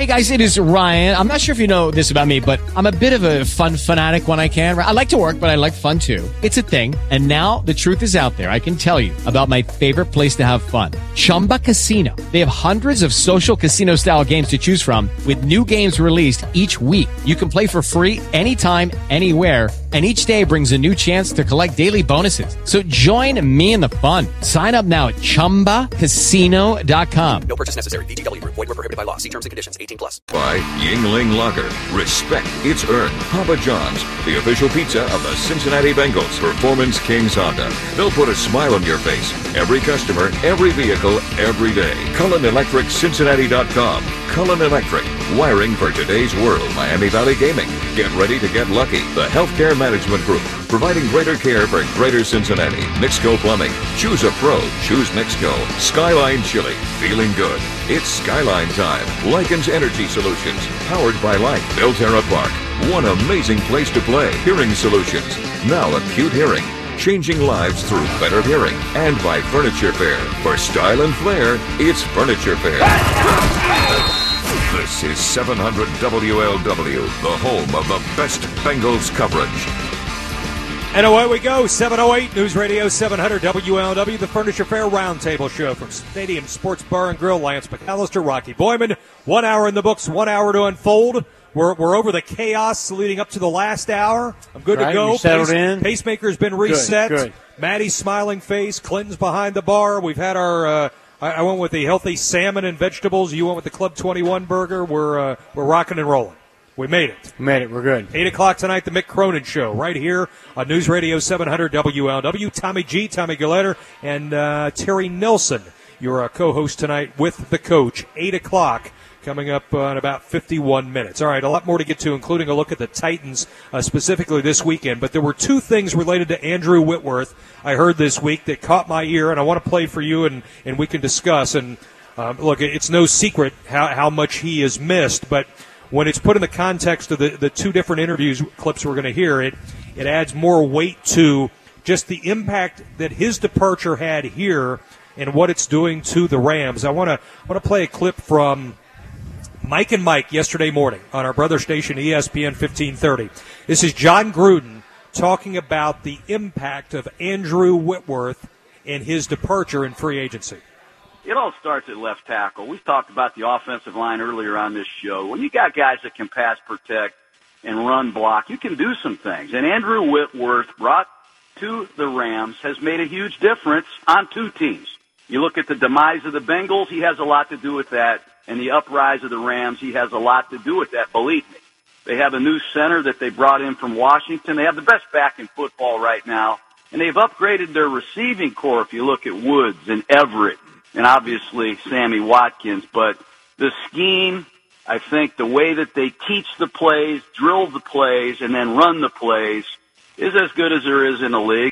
Hey, guys, it is Ryan. I'm not sure if you know this about me, but I'm a bit of a fun fanatic when I can. I like to work, but I like fun, too. It's a thing. And now the truth is out there. I can tell you about my favorite place to have fun. Chumba Casino. They have hundreds of social casino-style games to choose from with new games released each week. You can play for free anytime, anywhere, and each day brings a new chance to collect daily bonuses. So join me in the fun. Sign up now at ChumbaCasino.com. No purchase necessary. VGW Group. Void where prohibited by law. See terms and conditions. 18+. By Yingling Lager. Respect, it's earned. Papa John's, the official pizza of the Cincinnati Bengals. Performance Kings Honda. They'll put a smile on your face. Every customer, every vehicle, every day. Cullen Electric, Cincinnati.com. Cullen Electric. Wiring for today's world. Miami Valley Gaming. Get ready to get lucky. The Healthcare Management Group. Providing greater care for greater Cincinnati. Nixco Plumbing. Choose a pro. Choose Nixco. Skyline Chili. Feeling good. It's Skyline time. Lycans Energy Solutions. Powered by Light. Belterra Park. One amazing place to play. Hearing Solutions. Now Acute Hearing. Changing lives through better hearing. And by Furniture Fair. For style and flair, it's Furniture Fair. This is 700 WLW, the home of the best Bengals coverage. And away we go, 7:08, News Radio 700 WLW, the Furniture Fair Roundtable Show from Stadium Sports Bar and Grill. Lance McAllister, Rocky Boyman. 1 hour in the books, 1 hour to unfold. We're over the chaos leading up to the last hour. I'm good to go. You're settled in. Pacemaker's been reset. Good. Maddie's smiling face. Clinton's behind the bar. We've had our. I went with the healthy salmon and vegetables. You went with the Club 21 burger. We're rocking and rolling. We made it. We're good. 8 o'clock tonight, the Mick Cronin Show, right here on News Radio 700 WLW. Tommy G, Tommy Gilletter, and Terry Nelson, your co-host tonight with the coach. 8 o'clock coming up in about 51 minutes. All right, a lot more to get to, including a look at the Titans specifically this weekend. But there were two things related to Andrew Whitworth I heard this week that caught my ear, and I want to play for you, and we can discuss. And look, it's no secret how much he is missed, but when it's put in the context of the two different interviews clips we're going to hear, it adds more weight to just the impact that his departure had here and what it's doing to the Rams. I want to play a clip from Mike and Mike yesterday morning on our brother station ESPN 1530. This is John Gruden talking about the impact of Andrew Whitworth and his departure in free agency. It all starts at left tackle. We've talked about the offensive line earlier on this show. When you got guys that can pass protect and run block, you can do some things. And Andrew Whitworth, brought to the Rams, has made a huge difference on two teams. You look at the demise of the Bengals, he has a lot to do with that. And the uprise of the Rams, he has a lot to do with that, believe me. They have a new center that they brought in from Washington. They have the best back in football right now. And they've upgraded their receiving core if you look at Woods and Everett and obviously Sammy Watkins. But the scheme, I think the way that they teach the plays, drill the plays, and then run the plays is as good as there is in the league.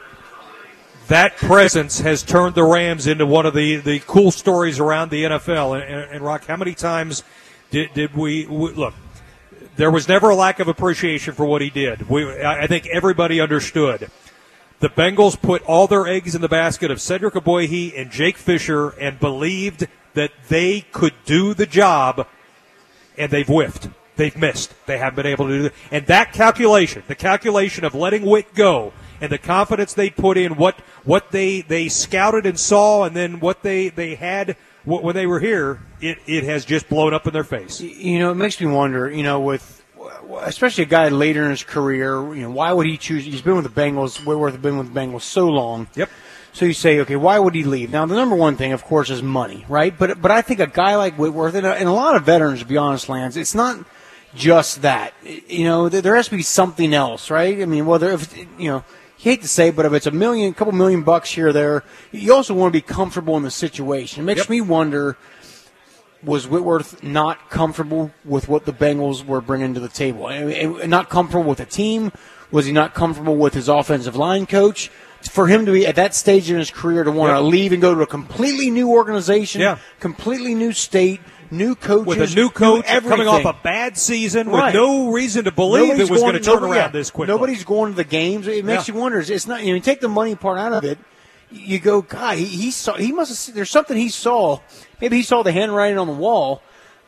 That presence has turned the Rams into one of the cool stories around the NFL. And Rock, how many times did we look? There was never a lack of appreciation for what he did. I think everybody understood. The Bengals put all their eggs in the basket of Cedric Ogbuehi and Jake Fisher and believed that they could do the job, and they've whiffed. They've missed. They haven't been able to do it. And that calculation, the calculation of letting Witt go, and the confidence they put in, what they scouted and saw, and then what they had when they were here, it has just blown up in their face. You know, it makes me wonder, with especially a guy later in his career, why would he choose? He's been with the Bengals, Whitworth has been with the Bengals so long. Yep. So you say, okay, why would he leave? Now, the number one thing, of course, is money, right? But I think a guy like Whitworth, and a lot of veterans, to be honest, Lance, it's not just that. There has to be something else, right? I mean, whether if you hate to say it, but if it's a couple million bucks here or there, you also want to be comfortable in the situation. It makes me wonder, was Whitworth not comfortable with what the Bengals were bringing to the table? Not comfortable with the team? Was he not comfortable with his offensive line coach? For him to be at that stage in his career to want to leave and go to a completely new organization, completely new state, new coaches. With a new coach coming off a bad season with no reason to believe it was going to turn around this quickly. Nobody's going to the games. It makes you wonder. It's not. You take the money part out of it. You go, God, he saw. He must have. There's something he saw. Maybe he saw the handwriting on the wall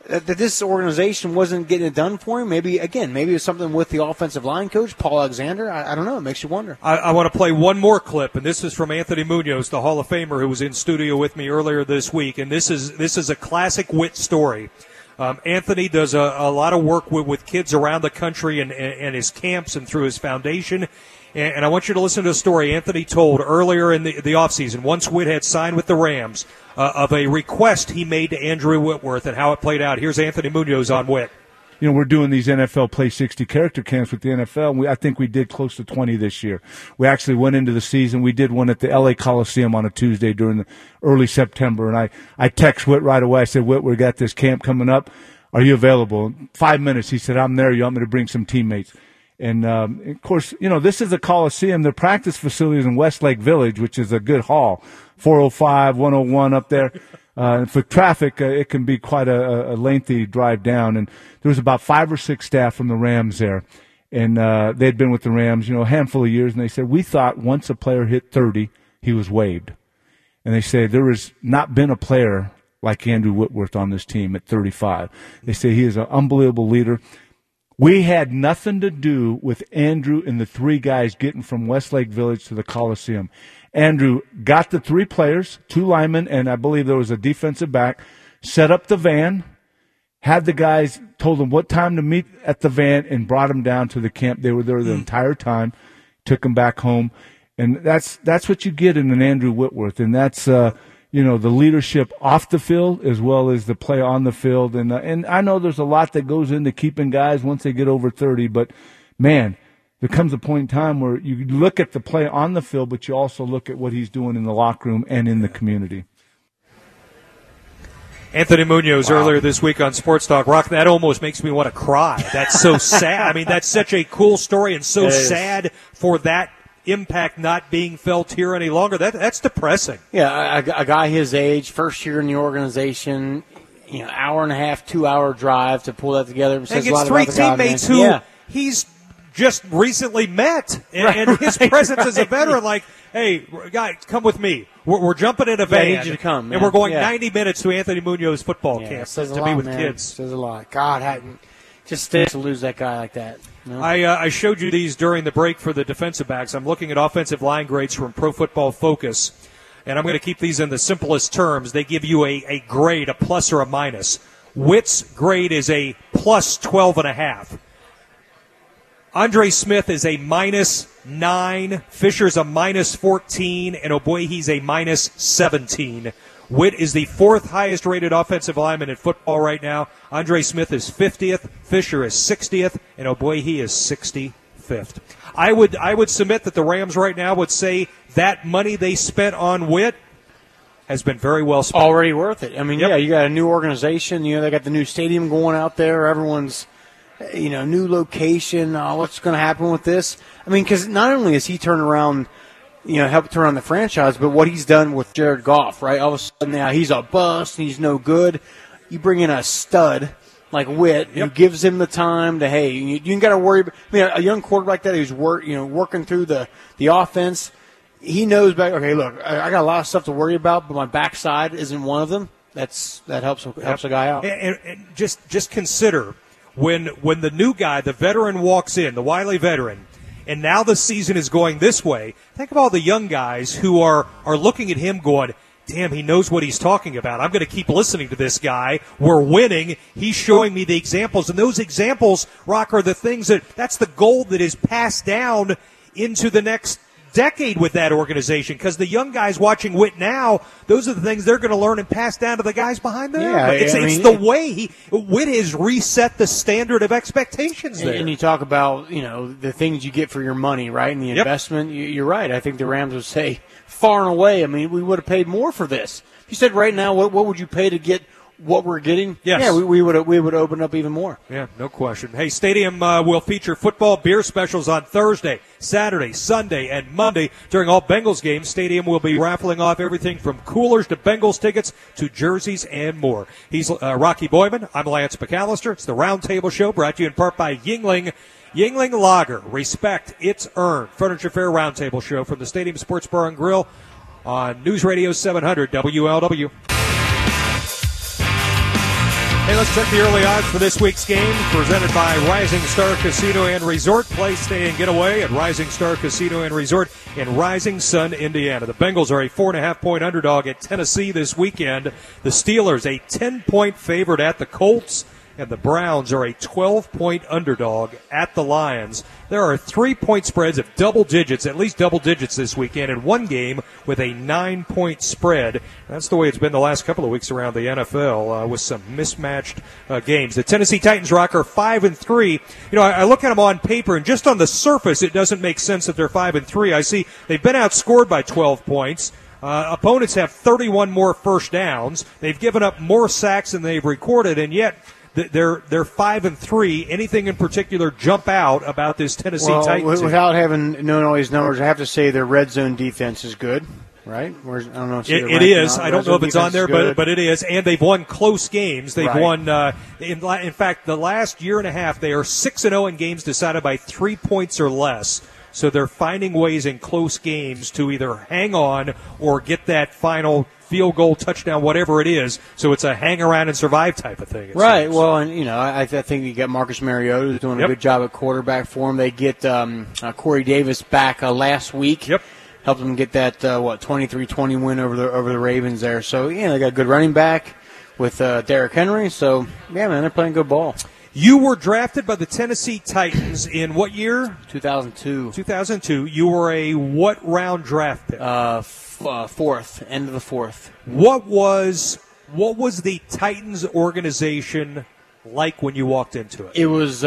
that this organization wasn't getting it done for him. Maybe it was something with the offensive line coach, Paul Alexander. I don't know. It makes you wonder. I want to play one more clip, and this is from Anthony Munoz, the Hall of Famer who was in studio with me earlier this week, and this is a classic Witt story. Anthony does a lot of work with kids around the country and his camps and through his foundation. And I want you to listen to a story Anthony told earlier in the offseason, once Witt had signed with the Rams, of a request he made to Andrew Whitworth and how it played out. Here's Anthony Munoz on Witt. You know, we're doing these NFL Play 60 character camps with the NFL, and I think we did close to 20 this year. We actually went into the season. We did one at the L.A. Coliseum on a Tuesday during the early September, and I text Witt right away. I said, Witt, we got this camp coming up. Are you available? 5 minutes. He said, I'm there. You want me to bring some teammates? And, of course, you know, this is a Coliseum. The practice facility is in Westlake Village, which is a good haul, 405, 101 up there. And for traffic, it can be quite a lengthy drive down. And there was about 5 or 6 staff from the Rams there. And they'd been with the Rams, you know, a handful of years. And they said, we thought once a player hit 30, he was waived. And they say there has not been a player like Andrew Whitworth on this team at 35. They say he is an unbelievable leader. We had nothing to do with Andrew and the 3 guys getting from Westlake Village to the Coliseum. Andrew got the 3 players, 2 linemen, and I believe there was a defensive back, set up the van, had the guys, told them what time to meet at the van, and brought them down to the camp. They were there the entire time, took them back home. And that's what you get in an Andrew Whitworth, and that's you know, the leadership off the field as well as the play on the field. And I know there's a lot that goes into keeping guys once they get over 30, but, man, there comes a point in time where you look at the play on the field, but you also look at what he's doing in the locker room and in the community. Anthony Munoz earlier this week on Sports Talk. Rock, that almost makes me want to cry. That's so sad. I mean, that's such a cool story and so sad for that impact not being felt here any longer. That's depressing. Yeah, a guy his age, first year in the organization, you know, hour and a half, 2-hour drive to pull that together. And gets 3 teammates who he's just recently met, and his presence as a veteran, like, hey, guys, come with me. We're jumping in a van. I need you to come, man. And we're going 90 minutes to Anthony Munoz football camp to be with kids. Says a lot. God, just to lose that guy like that. No? I showed you these during the break for the defensive backs. I'm looking at offensive line grades from Pro Football Focus, and I'm going to keep these in the simplest terms. They give you a grade, a plus or a minus. Witt's grade is a plus 12.5. Andre Smith is a minus 9. Fisher's a minus 14, and Ogbuehi's a minus 17. Witt is the 4th highest rated offensive lineman in football right now. Andre Smith is 50th, Fisher is 60th, and Ogbuehi is 65th. I would submit that the Rams right now would say that money they spent on Witt has been very well spent. Already worth it. I mean, yeah, you got a new organization. You know, they got the new stadium going out there. Everyone's, you know, new location. What's going to happen with this? I mean, because not only has he turned around, you know, helped turn around the franchise, but what he's done with Jared Goff, right? All of a sudden now he's a bust, he's no good. You bring in a stud like Witt, who gives him the time to, hey, you got to worry. I mean, a young quarterback that who's working through the offense, he knows back. Okay, look, I got a lot of stuff to worry about, but my backside isn't one of them. That helps a guy out. And just consider when the new guy, the veteran, walks in, the wily veteran. And now the season is going this way. Think of all the young guys who are looking at him going, damn, he knows what he's talking about. I'm going to keep listening to this guy. We're winning. He's showing me the examples. And those examples, Rock, are the things that's the gold that is passed down into the next decade with that organization, because the young guys watching Witt now, those are the things they're going to learn and pass down to the guys behind them. Yeah, it's the way Witt has reset the standard of expectations there. And you talk about, you know, the things you get for your money, right, and the investment. You're right. I think the Rams would say far and away, I mean, we would have paid more for this. You said right now, what would you pay to get what we're getting? Yes. Yeah, we would open up even more. Yeah, no question. Hey, Stadium will feature football beer specials on Thursday, Saturday, Sunday, and Monday. During all Bengals games, Stadium will be raffling off everything from coolers to Bengals tickets to jerseys and more. He's Rocky Boyman. I'm Lance McAllister. It's the Roundtable Show, brought to you in part by Yingling Lager. Respect, it's earned. Furniture Fair Roundtable Show from the Stadium Sports Bar and Grill on News Radio 700 WLW. Hey, let's check the early odds for this week's game, presented by Rising Star Casino and Resort. Play, stay, and get away at Rising Star Casino and Resort in Rising Sun, Indiana. The Bengals are a 4.5-point underdog at Tennessee this weekend. The Steelers a 10-point favorite at the Colts. And the Browns are a 12-point underdog at the Lions. There are 3-point spreads of double digits, at least double digits this weekend, in one game with a 9-point spread. That's the way it's been the last couple of weeks around the NFL with some mismatched games. The Tennessee Titans rock are 5-3. You know, I look at them on paper, and just on the surface, it doesn't make sense that they're 5-3. I see they've been outscored by 12 points. Opponents have 31 more first downs. They've given up more sacks than they've recorded, and yet they're 5-3. Anything in particular jump out about this Tennessee Titans? Without having known all these numbers, I have to say their red zone defense is good, right? I don't know if it is. I don't know if it's on there, but it is. And they've won close games. They've won. In fact, the last year and a half, they are 6-0 in games decided by 3 points or less. So they're finding ways in close games to either hang on or get that final field goal, touchdown, whatever it is. So it's a hang around and survive type of thing. Right. Seems. Well, and, you know, I think you got Marcus Mariota who's doing a good job at quarterback for them. They get Corey Davis back last week. Yep. Helped them get that, 23-20 win over the Ravens there. So, yeah, they got a good running back with Derrick Henry. So, yeah, man, they're playing good ball. You were drafted by the Tennessee Titans in what year? 2002. 2002. You were a what round draft pick? Fourth, end of the fourth. What was the Titans organization like when you walked into it? It was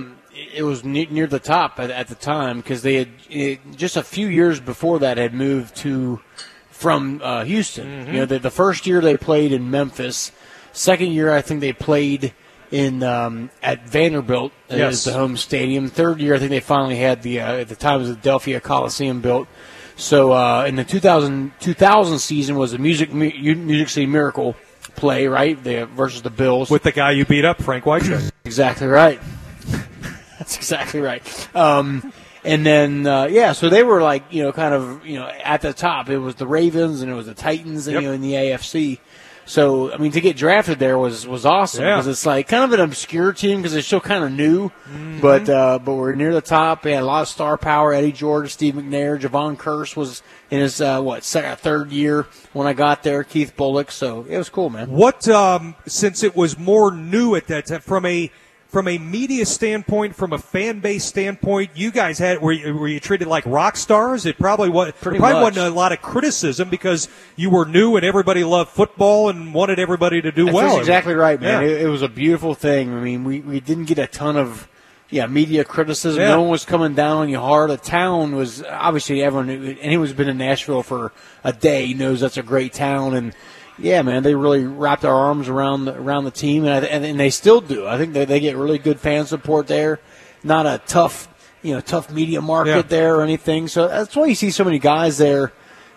near the top at the time because they had just a few years before that had moved from Houston. Mm-hmm. You know, the first year they played in Memphis. Second year, I think they played in at Vanderbilt as the home stadium. Third year, I think they finally had at the time it was the Delphia Coliseum built. So in the 2000 season was a Music City Miracle play, right? Versus the Bills with the guy you beat up, Frank Wycheck. Exactly right. That's exactly right. And then so they were like kind of at the top. It was the Ravens and it was the Titans, and in the AFC. So, I mean, to get drafted there was awesome because it's like kind of an obscure team because they're still kind of new, but we're near the top. They had a lot of star power. Eddie George, Steve McNair, Javon Curse was in his third year when I got there. Keith Bullock, so it was cool, man. What since it was more new at that time from a media standpoint, from a fan base standpoint, you guys were you treated like rock stars? It probably wasn't a lot of criticism because you were new and everybody loved football and wanted everybody to do well. That's exactly right, man. Yeah. It was a beautiful thing. I mean, we didn't get a ton of media criticism. No one was coming down on you hard. The town was obviously everyone knew, anyone who's been in Nashville for a day knows that's a great town. And yeah, man, they really wrapped our arms around the team, and they still do. I think they get really good fan support there. Not a tough media market there or anything. So that's why you see so many guys there.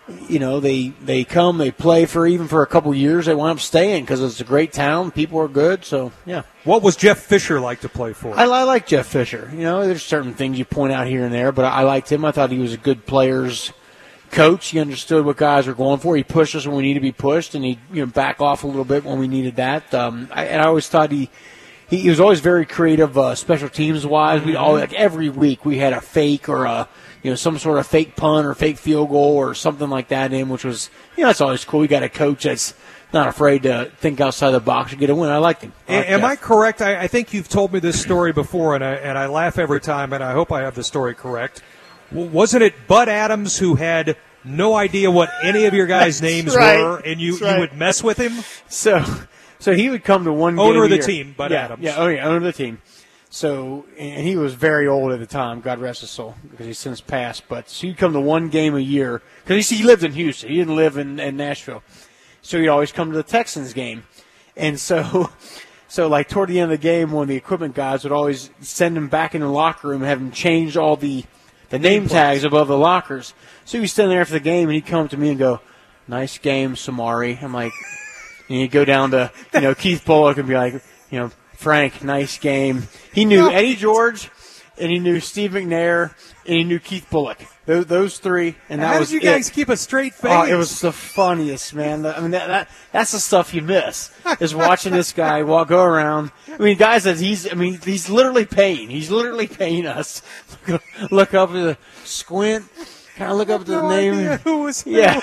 They come, they play for a couple years. They wind up staying because it's a great town. People are good. So yeah. What was Jeff Fisher like to play for? I like Jeff Fisher. There's certain things you point out here and there, but I liked him. I thought he was a good player's coach. He understood what guys were going for. He pushed us when we needed to be pushed, and he back off a little bit when we needed that. I always thought he was always very creative, special teams wise. We every week we had a fake or some sort of fake punt or fake field goal or something like that in, which was that's always cool. We got a coach that's not afraid to think outside the box and get a win. I liked him. Am I correct? I think you've told me this story before, and I laugh every time, and I hope I have the story correct. Wasn't it Bud Adams who had no idea what any of your guys' names were, and you would mess with him? So he would come to one game owner of the year. team, Bud Adams. Owner of the team. So, and he was very old at the time, God rest his soul, because he's since passed. But so he'd come to one game a year, because he lived in Houston. He didn't live in Nashville. So he'd always come to the Texans game. And so like toward the end of the game, one of the equipment guys would always send him back in the locker room and have him change all the name tags above the lockers. So he'd be standing there after the game, and he'd come up to me and go, "Nice game, Samari." I'm like, and he'd go down to Keith Bullock and be like, Frank, nice game. He knew Eddie George and he knew Steve McNair, and he knew Keith Bullock. Those three, and that How was did you guys keep a straight face? Oh, it was the funniest, man. I mean, that's the stuff you miss, is watching this guy go around. I mean, guys, he's literally paying. He's literally paying us. Look up at the squint, kind of look up at the name. Who was who? Yeah.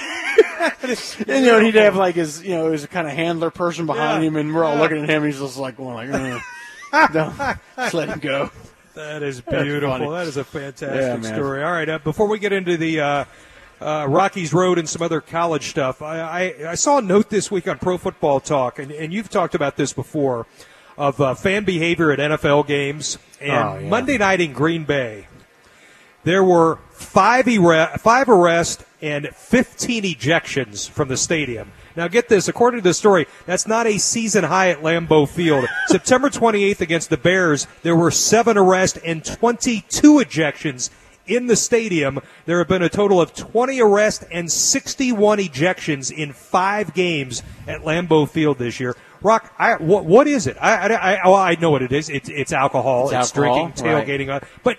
And, he'd have like his kind of handler person behind him, and we're all looking at him. He's just like going like, no, just let him go. That is beautiful. That is a fantastic man. story. All right, before we get into the Rockies Road and some other college stuff, I saw a note this week on Pro Football Talk, and you've talked about this before, of fan behavior at NFL games. And Monday night in Green Bay, there were 5 arrests and 15 ejections from the stadium. Now, get this. According to the story, that's not a season high at Lambeau Field. September 28th against the Bears, there were 7 arrests and 22 ejections in the stadium. There have been a total of 20 arrests and 61 ejections in 5 games at Lambeau Field this year. Rock, what is it? I know what it is. It's alcohol. It's drinking, tailgating. Right. But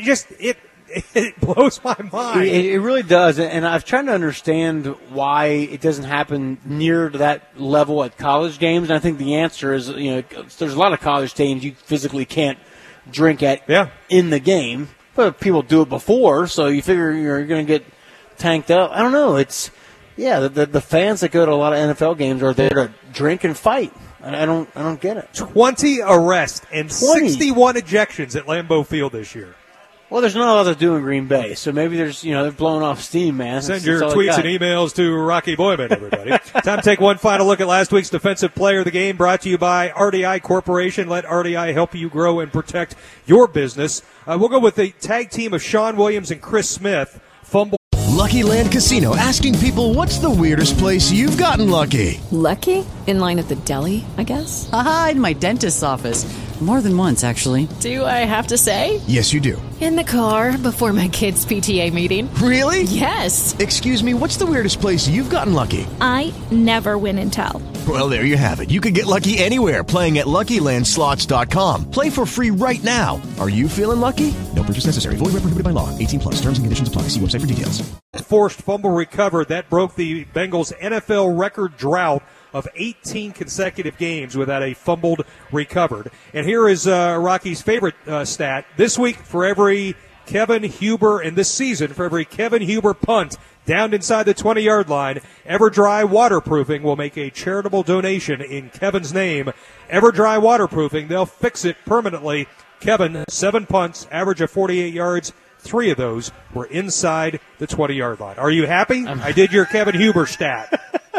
it blows my mind. It really does, and I've tried to understand why it doesn't happen near to that level at college games. And I think the answer is, there's a lot of college stadiums you physically can't drink at in the game, but people do it before, so you figure you're going to get tanked up. I don't know. It's the fans that go to a lot of NFL games are there to drink and fight. I don't get it. 20 arrests and 61 ejections at Lambeau Field this year. Well, there's not a lot to do in Green Bay, so maybe there's, they're blowing off steam, man. Send your tweets and emails to Rocky Boyman, everybody. Time to take one final look at last week's Defensive Player of the Game, brought to you by RDI Corporation. Let RDI help you grow and protect your business. We'll go with the tag team of Sean Williams and Chris Smith. Fumble. Lucky Land Casino, asking people, what's the weirdest place you've gotten lucky? Lucky? In line at the deli, I guess? Aha, in my dentist's office. More than once, actually. Do I have to say? Yes, you do. In the car before my kids' PTA meeting. Really? Yes. Excuse me, what's the weirdest place you've gotten lucky? I never win and tell. Well, there you have it. You can get lucky anywhere, playing at LuckyLandSlots.com. Play for free right now. Are you feeling lucky? No purchase necessary. Void where prohibited by law. 18+. Terms and conditions apply. See website for details. Forced fumble recovered. That broke the Bengals' NFL record drought of 18 consecutive games without a fumbled recovered. And here is Rocky's favorite stat. This week, for every Kevin Huber, in this season, for every Kevin Huber punt down inside the 20-yard line, EverDry Waterproofing will make a charitable donation in Kevin's name. EverDry Waterproofing, they'll fix it permanently. Kevin, 7 punts, average of 48 yards. 3 of those were inside the 20-yard line. Are you happy? I did your Kevin Huber stat.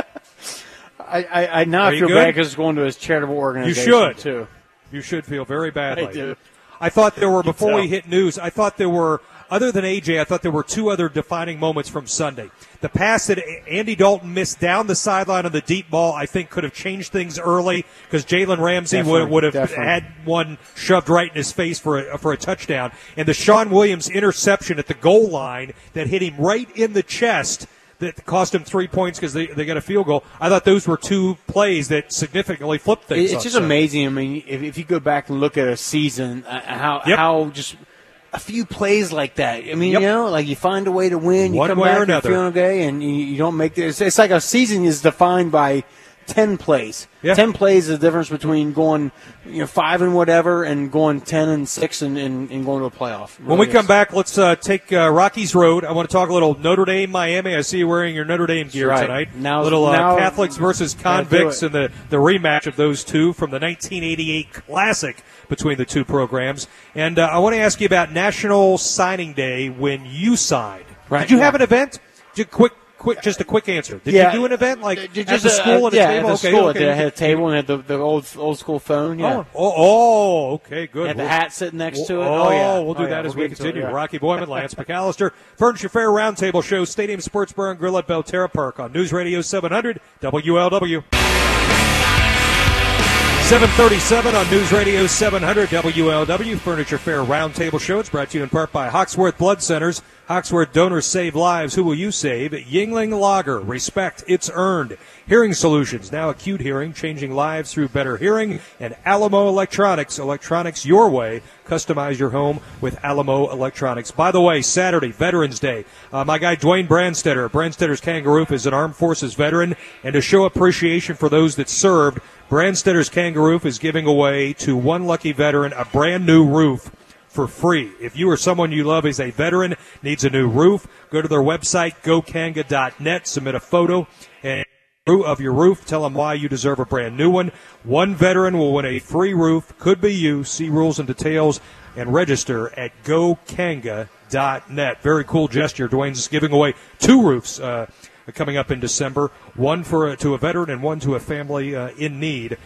I now feel bad because it's going to his charitable organization. You should. Too. You should feel very badly. I do. I thought there were, before we hit news, I thought there were, other than AJ, I thought there were 2 other defining moments from Sunday. The pass that Andy Dalton missed down the sideline on the deep ball, I think could have changed things early because Jalen Ramsey would have had one shoved right in his face for a touchdown. And the Sean Williams interception at the goal line that hit him right in the chest that cost him 3 points because they got a field goal. I thought those were 2 plays that significally flipped things. It's just amazing. I mean, if you go back and look at a season, how just a few plays like that. I mean, like you find a way to win, you come back and feeling okay, and you don't make this. It's like a season is defined by 10 plays. 10 plays is the difference between going 5 and whatever and going 10 and 6 and going to a playoff. When we come back, let's take Rockies Road. I want to talk a little Notre Dame, Miami. I see you wearing your Notre Dame gear tonight. Now, Catholics versus convicts and the rematch of those two from the 1988 Classic between the 2 programs. And I want to ask you about National Signing Day when you signed. Did you have an event? Just a quick answer. Did you do an event like at the school and a table? At the school. I had a table and had the old school phone. Yeah. Okay, good. Had the hat sitting next to it. We'll do that as we continue. Rocky Boyman, Lance McAllister, Furniture Fair Roundtable Show, Stadium Sports Bar and Grill at Belterra Park on News Radio 700 WLW. 7:37 on News Radio 700 WLW. Furniture Fair Roundtable Show. It's brought to you in part by Hawksworth Blood Centers. Hawksworth donors save lives. Who will you save? Yuengling Lager. Respect. It's earned. Hearing Solutions. Now acute hearing. Changing lives through better hearing. And Alamo Electronics. Electronics your way. Customize your home with Alamo Electronics. By the way, Saturday, Veterans Day, my guy Dwayne Brandstetter, Brandstetter's Kangaroo, is an Armed Forces veteran, and to show appreciation for those that served, Brandstetter's Kangaroo is giving away to one lucky veteran a brand new roof for free. If you or someone you love is a veteran, needs a new roof, go to their website, gokanga.net, submit a photo and of your roof. Tell them why you deserve a brand new one. One veteran will win a free roof. Could be you. See rules and details and register at gokanga.net. Very cool gesture. Dwayne's giving away 2 roofs coming up in December. One to a veteran and one to a family in need.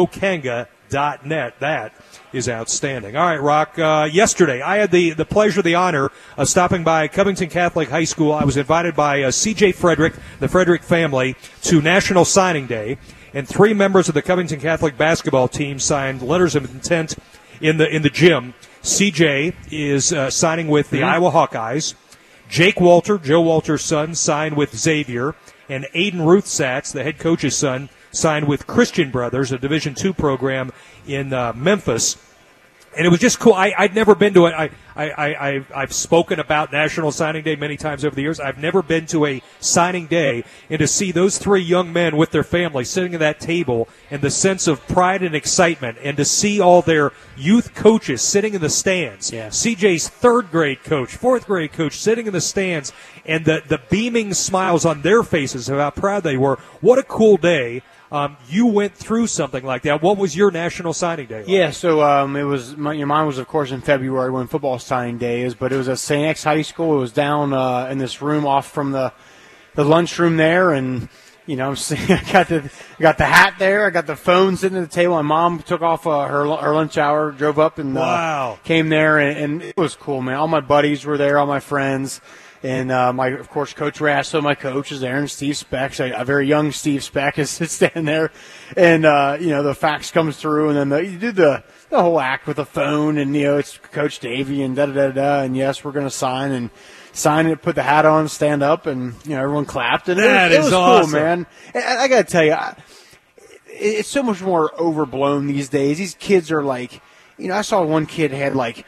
gokanga.net. That is outstanding. All right, Rock. Yesterday, I had the pleasure, the honor of stopping by Covington Catholic High School. I was invited by C.J. Frederick, the Frederick family, to National Signing Day, and 3 members of the Covington Catholic basketball team signed letters of intent in the gym. C.J. is signing with the Iowa Hawkeyes. Jake Walter, Joe Walter's son, signed with Xavier, and Aiden Ruthsatz, the head coach's son, signed with Christian Brothers, a Division II program in Memphis. And it was just cool. I'd never been to it. I've spoken about National Signing Day many times over the years. I've never been to a signing day, and to see those 3 young men with their families sitting at that table and the sense of pride and excitement, and to see all their youth coaches sitting in the stands. Yeah. CJ's 3rd grade coach, 4th grade coach sitting in the stands, and the beaming smiles on their faces of how proud they were. What a cool day. You went through something like that. What was your National Signing Day like? Yeah, so it was mine was, of course, in February when football signing day is, but it was at St. X High School. It was down in this room off from the lunchroom there, and I got the hat there. I got the phone sitting at the table. My mom took off her lunch hour, drove up, and came there, and it was cool, man. All my buddies were there, all my friends. And, of course, Coach Rasso, my coach, is there, and Steve Speck, a very young Steve Speck is standing there. And, the fax comes through, and then you do the whole act with the phone, and, it's Coach Davey, and da-da-da-da, and yes, we're going to sign it, put the hat on, stand up, and, everyone clapped. And it was awesome. Cool, man. And I got to tell you, it's so much more overblown these days. These kids are like, I saw one kid had like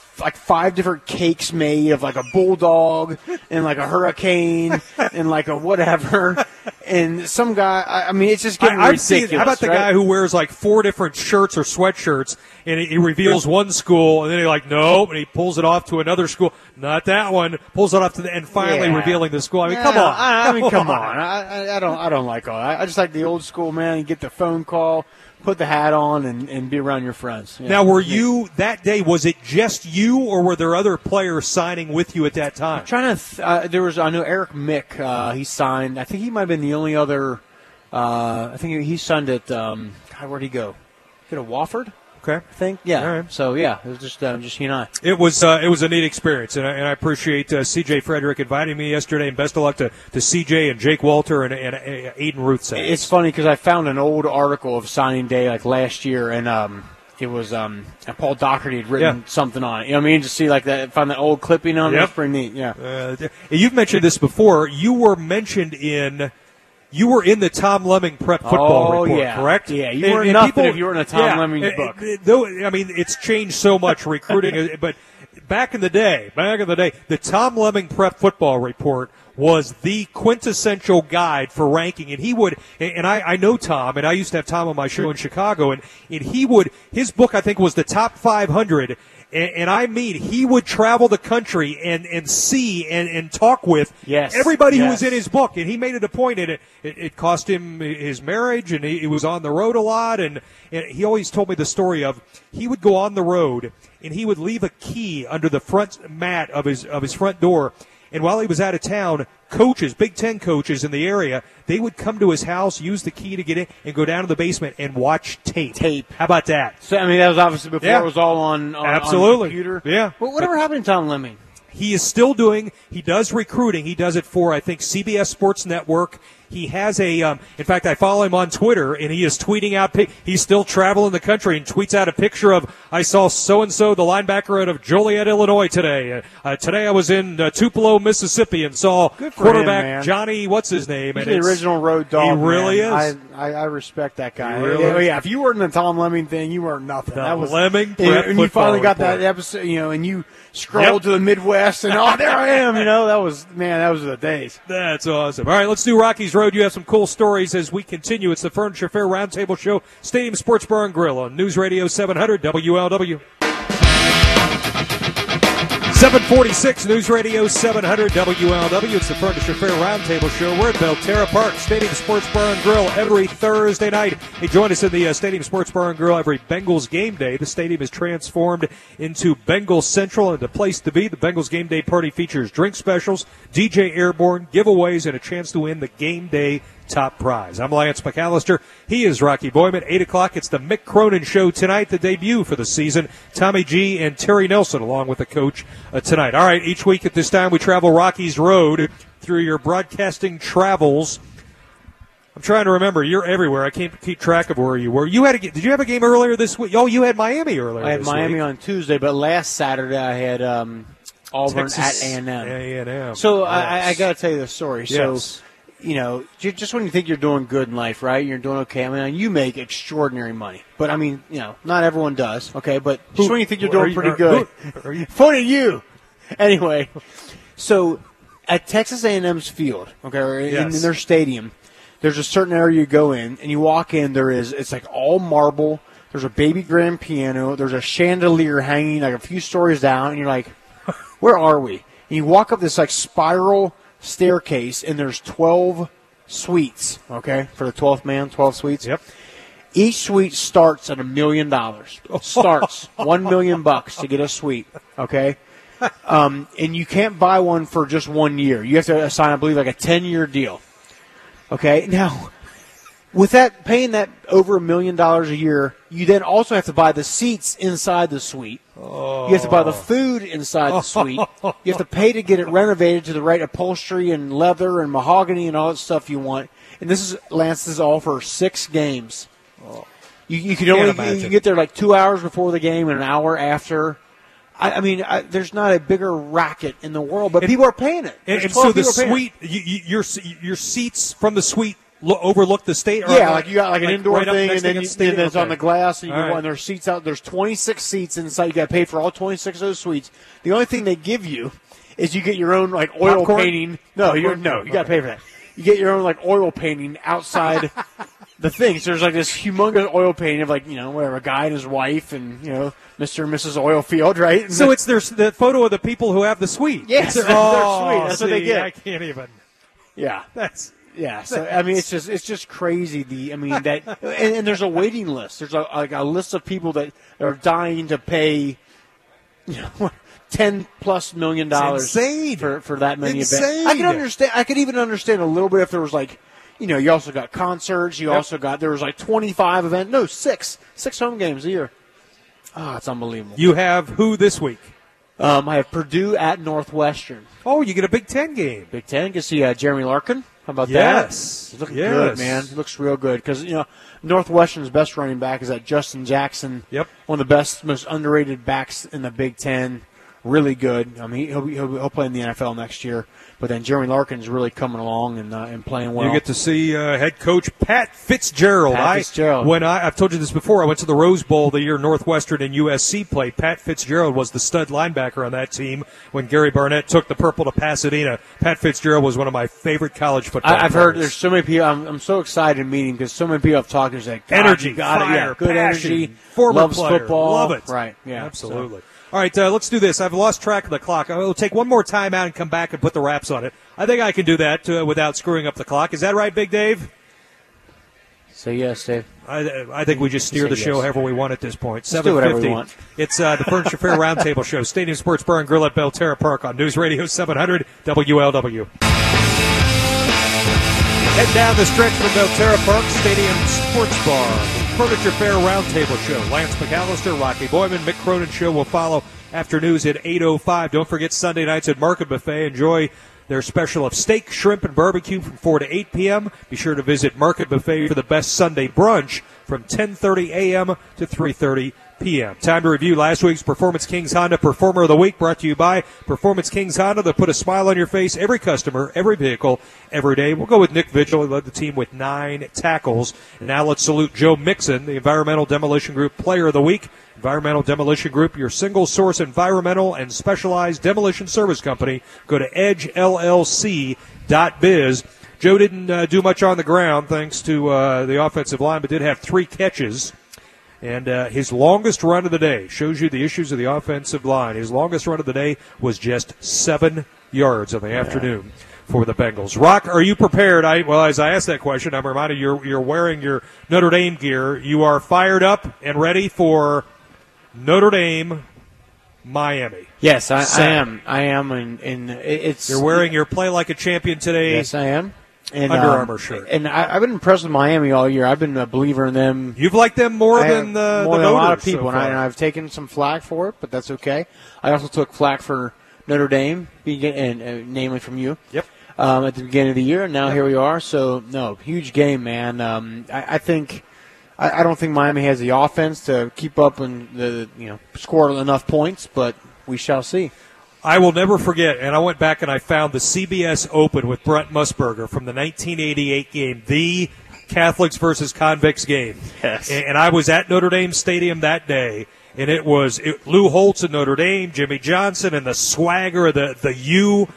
5 different cakes made of like a bulldog and like a hurricane and like a whatever. And some guy, it's just getting ridiculous. How about the guy who wears like 4 different shirts or sweatshirts, and he reveals one school, and then he's like, nope, and he pulls it off to another school. Not that one. Pulls it off to and finally revealing the school. Come on. Come on. I don't like all that. I just like the old school, man. You get the phone call, put the hat on, and be around your friends. Now, were you, that day, was it just you, or were there other players signing with you at that time? I'm trying to, I know Eric Mick, he signed. I think he might have been the only other, I think he signed at, where'd he go? Go to Wofford? Okay. I think, yeah. All right. So, yeah, it was just he and I. It was a neat experience, and I appreciate C.J. Frederick inviting me yesterday, and best of luck to C.J. and Jake Walter and Aiden Ruthsatz. It's funny because I found an old article of signing day like last year, and it was Paul Doherty had written something on it. You know what I mean? Just see like that, find that old clipping on it. It's pretty neat, yeah. You've mentioned this before. You were mentioned in the Tom Lemming Prep Football Report, correct? Yeah, you weren't nothing if you were in a Tom Lemming book. It's changed so much recruiting, but back in the day, the Tom Lemming Prep Football Report was the quintessential guide for ranking, and he would, and I know Tom, and I used to have Tom on my show in Chicago, and his book, I think, was the top 500. And he would travel the country and see and talk with everybody who was in his book. And he made it a point, and it cost him his marriage, and he was on the road a lot. And he always told me the story of he would go on the road, and he would leave a key under the front mat of his front door. And while he was out of town, coaches, Big Ten coaches in the area, they would come to his house, use the key to get in, and go down to the basement and watch tape. How about that? So, that was obviously before it was all on the computer. Yeah. Well, whatever happened to Tom Lemming? He is still he does recruiting. He does it for, I think, CBS Sports Network. He has in fact, I follow him on Twitter, and he is tweeting out, he's still traveling the country, and tweets out a picture of, I saw so-and-so, the linebacker out of Joliet, Illinois today. Today I was in Tupelo, Mississippi, and saw quarterback Johnny, what's his name? He's the original road dog. He really is. I respect that guy. Really? Yeah, if you were in the Tom Lemming thing, you were nothing. That was Lemming, and you finally got that episode, and you scrolled to the Midwest, and there I am. That was the days. That's awesome. All right, let's do Rocky's Road. You have some cool stories as we continue. It's the Furniture Fair Roundtable Show, Stadium Sports Bar and Grill on News Radio 700 WLW. 746 News Radio 700 WLW. It's the Furniture Fair Roundtable Show. We're at Belterra Park, Stadium Sports Bar and Grill every Thursday night. Hey, join us in the Stadium Sports Bar and Grill every Bengals game day. The stadium is transformed into Bengals Central and a place to be. The Bengals game day party features drink specials, DJ Airborne, giveaways, and a chance to win the game day top prize. I'm Lance McAllister. He is Rocky Boyman. 8 o'clock, it's the Mick Cronin Show tonight, the debut for the season. Tommy G and Terry Nelson along with the coach tonight. All right, each week at this time we travel Rocky's Road through your broadcasting travels. I'm trying to remember. You're everywhere. I can't keep track of where you were. Did you have a game earlier this week? Oh, you had Miami earlier this week. I had Miami on Tuesday, but last Saturday I had Auburn Texas at A&M. A&M. So I got to tell you the story. Yes. So, just when you think you're doing good in life, right? You're doing okay. I mean, you make extraordinary money. But, I mean, not everyone does, okay? But just when you think you're doing pretty good. Point at you. Anyway, so at Texas A&M's field, okay, or in their stadium, there's a certain area you go in, and you walk in, it's like all marble. There's a baby grand piano. There's a chandelier hanging like a few stories down, and you're like, where are we? And you walk up this like spiral staircase, and there's 12 suites, okay, for the 12th man, 12 suites. Yep. Each suite starts at $1 million. Starts $1 million to get a suite, okay? And you can't buy one for just 1 year. You have to sign, I believe, like a 10-year deal. Okay, now, with that, paying that over $1 million a year, you then also have to buy the seats inside the suite. You have to buy the food inside the suite. You have to pay to get it renovated to the right upholstery and leather and mahogany and all that stuff you want. And this is all for 6 games. You can only get there like 2 hours before the game and an hour after. I mean, there's not a bigger racket in the world, but people are paying it. And so the suite, your seats from the suite overlook the state? Yeah, like you got like an indoor thing, and then it's on the glass, and and there's seats out. There's 26 seats inside. You got to pay for all 26 of those suites. The only thing they give you is you get your own like oil painting. No, you got to pay for that. You get your own like oil painting outside the thing. So there's like this humongous oil painting of like whatever, a guy and his wife and Mr. and Mrs. Oilfield, right? And so there's the photo of the people who have the suite. Yes, their suite. That's what they get. I can't even. Yeah, Yeah, so I mean, it's just crazy. And there's a waiting list. There's a list of people that are dying to pay, $10+ million for that many events. I could even understand a little bit if there was like, you also got concerts. You also got there was like 25 events. No, six home games a year. It's unbelievable. You have who this week? I have Purdue at Northwestern. Oh, you get a Big Ten game. Big Ten. You can see Jeremy Larkin. How about that? Yes. He's looking good, man. He looks real good because, Northwestern's best running back is that Justin Jackson. Yep. One of the best, most underrated backs in the Big Ten. Really good. I mean, he'll play in the NFL next year. But then Jeremy Larkin's really coming along and playing well. You get to see head coach Pat Fitzgerald. I've told you this before. I went to the Rose Bowl the year Northwestern and USC played. Pat Fitzgerald was the stud linebacker on that team when Gary Barnett took the purple to Pasadena. Pat Fitzgerald was one of my favorite college football players. I've heard there's so many people. I'm so excited meeting because so many people I've talked to say, energy, fire, good passion, energy, former loves player, football. love it. Right, yeah. Absolutely. So. All right, let's do this. I've lost track of the clock. I will take one more time out and come back and put the wraps on it. I think I can do that without screwing up the clock. Is that right, Big Dave? Say yes, Dave. I think we just steer the show however we want at this point. 7:50. It's the Furniture Fair Roundtable Show. Stadium Sports Bar and Grill at Belterra Park on News Radio 700 WLW. Head down the stretch from Belterra Park, Stadium Sports Bar. Furniture Fair Roundtable Show. Lance McAllister, Rocky Boyman, Mick Cronin Show will follow after news at 8:05. Don't forget Sunday nights at Market Buffet. Enjoy their special of steak, shrimp, and barbecue from 4 to 8 p.m. Be sure to visit Market Buffet for the best Sunday brunch from 10:30 a.m. to 3:30 p.m. Time to review last week's Performance Kings Honda Performer of the Week, brought to you by Performance Kings Honda. That put a smile on your face, every customer, every vehicle, every day. We'll go with Nick Vigil. He led the team with 9 tackles. And now let's salute Joe Mixon, the Environmental Demolition Group Player of the Week. Environmental Demolition Group, your single-source environmental and specialized demolition service company. Go to edgellc.biz. Joe didn't do much on the ground thanks to the offensive line, but did have 3 catches. And his longest run of the day shows you the issues of the offensive line. His longest run of the day was just 7 yards in the afternoon for the Bengals. Rock, are you prepared? As I asked that question, I'm reminded you're wearing your Notre Dame gear. You are fired up and ready for Notre Dame, Miami. Yes, I am. I am, and it's. You're wearing your Play Like a Champion today. Yes, I am. And, Under Armour shirt. And I've been impressed with Miami all year. I've been a believer in them. You've liked them more than the more than a lot of people, so and I've taken some flack for it, but that's okay. I also took flack for Notre Dame, namely from you. Yep. At the beginning of the year, and now here we are. So no, huge game, man. I think. I don't think Miami has the offense to keep up and score enough points, but we shall see. I will never forget, and I went back and I found the CBS Open with Brent Musburger from the 1988 game, the Catholics versus Convicts game. Yes. And I was at Notre Dame Stadium that day, and it was Lou Holtz of Notre Dame, Jimmy Johnson, and the swagger of the U.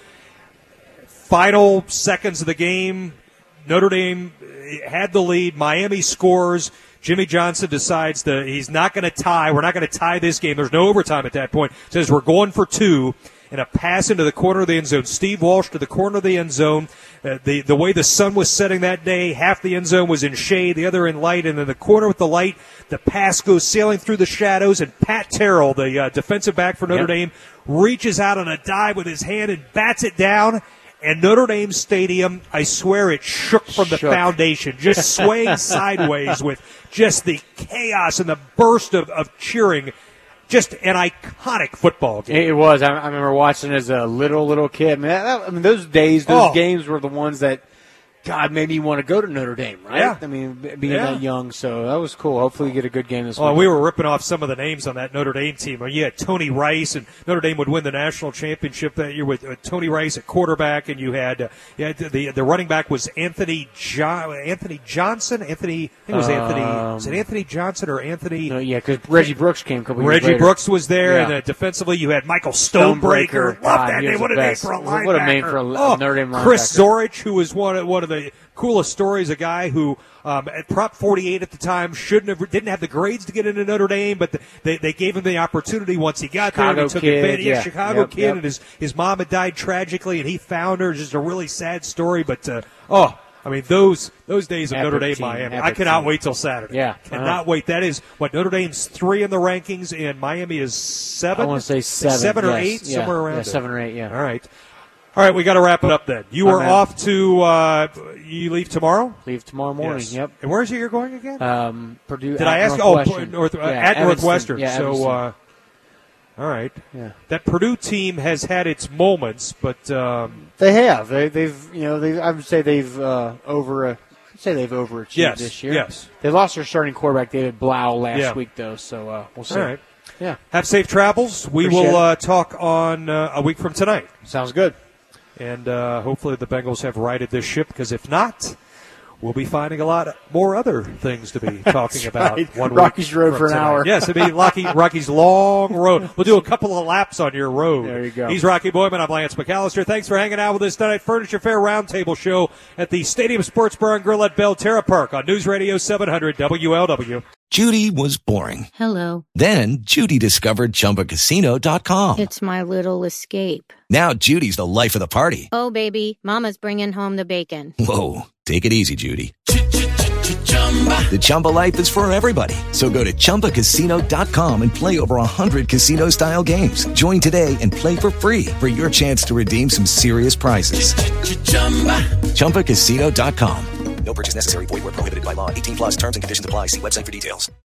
Final seconds of the game, Notre Dame had the lead. Miami scores. Jimmy Johnson decides he's not going to tie. We're not going to tie this game. There's no overtime at that point. Says we're going for 2. And a pass into the corner of the end zone. Steve Walsh to the corner of the end zone. The way the sun was setting that day, half the end zone was in shade, the other in light. And in the corner with the light, the pass goes sailing through the shadows. And Pat Terrell, the defensive back for Notre Dame, reaches out on a dive with his hand and bats it down. And Notre Dame Stadium, I swear it shook from the foundation, just swaying sideways with just the chaos and the burst of cheering. Just an iconic football game. It was. I remember watching as a little kid. I mean, those days, those games were the ones that, God, made me want to go to Notre Dame, right? Yeah. I mean, being that young, so that was cool. Hopefully we get a good game this week. Well, we were ripping off some of the names on that Notre Dame team. You had Tony Rice, and Notre Dame would win the national championship that year with Tony Rice at quarterback, and you had the running back was Anthony Johnson. I think it was Anthony. Was it Anthony Johnson or Anthony? No, yeah, because Reggie Brooks came a couple years later. Reggie Brooks was there, and defensively you had Michael Stonebreaker. Love that name. What a name for a linebacker. What a name for a Notre Dame linebacker. Chris Zorich, who was one of the coolest stories, a guy who at Prop 48 at the time didn't have the grades to get into Notre Dame, but they gave him the opportunity once he got there. And he took advantage. Chicago kid, and his mom had died tragically, and he found her. Just a really sad story, but I mean, those days of Notre Dame, Miami. I cannot wait till Saturday. Yeah. Cannot wait. That is what Notre Dame's 3 in the rankings, and Miami is 7. I want to say 7. 7 or 8, somewhere around there. 7 or 8, yeah. All right, we got to wrap it up then. You are off to, you leave tomorrow? Leave tomorrow morning, yep. And where's it you're going again? Purdue. Did I ask? At Northwestern. Yeah, so, all right. Yeah. That Purdue team has had its moments, but they have. They've I would say they've overachieved this year. Yes. They lost their starting quarterback David Blau last week though, so we'll see. All right. Yeah. Have safe travels. We will talk on a week from tonight. Sounds good. And hopefully the Bengals have righted this ship, because if not, we'll be finding a lot more other things to be talking about. Right. 1 Rocky's week Road from for an tonight. hour. Yes, it'll be Rocky's long road. We'll do a couple of laps on your road. There you go. He's Rocky Boyman. I'm Lance McAllister. Thanks for hanging out with us tonight. Furniture Fair Roundtable Show at the Stadium Sports Bar and Grill at Belterra Park on News Radio 700 WLW. Judy was boring. Hello. Then Judy discovered ChumbaCasino.com. It's my little escape. Now Judy's the life of the party. Oh, baby, mama's bringing home the bacon. Whoa, take it easy, Judy. The Chumba life is for everybody. So go to ChumbaCasino.com and play over 100 casino-style games. Join today and play for free for your chance to redeem some serious prizes. ChumbaCasino.com. No purchase necessary. Void where prohibited by law. 18+ terms and conditions apply. See website for details.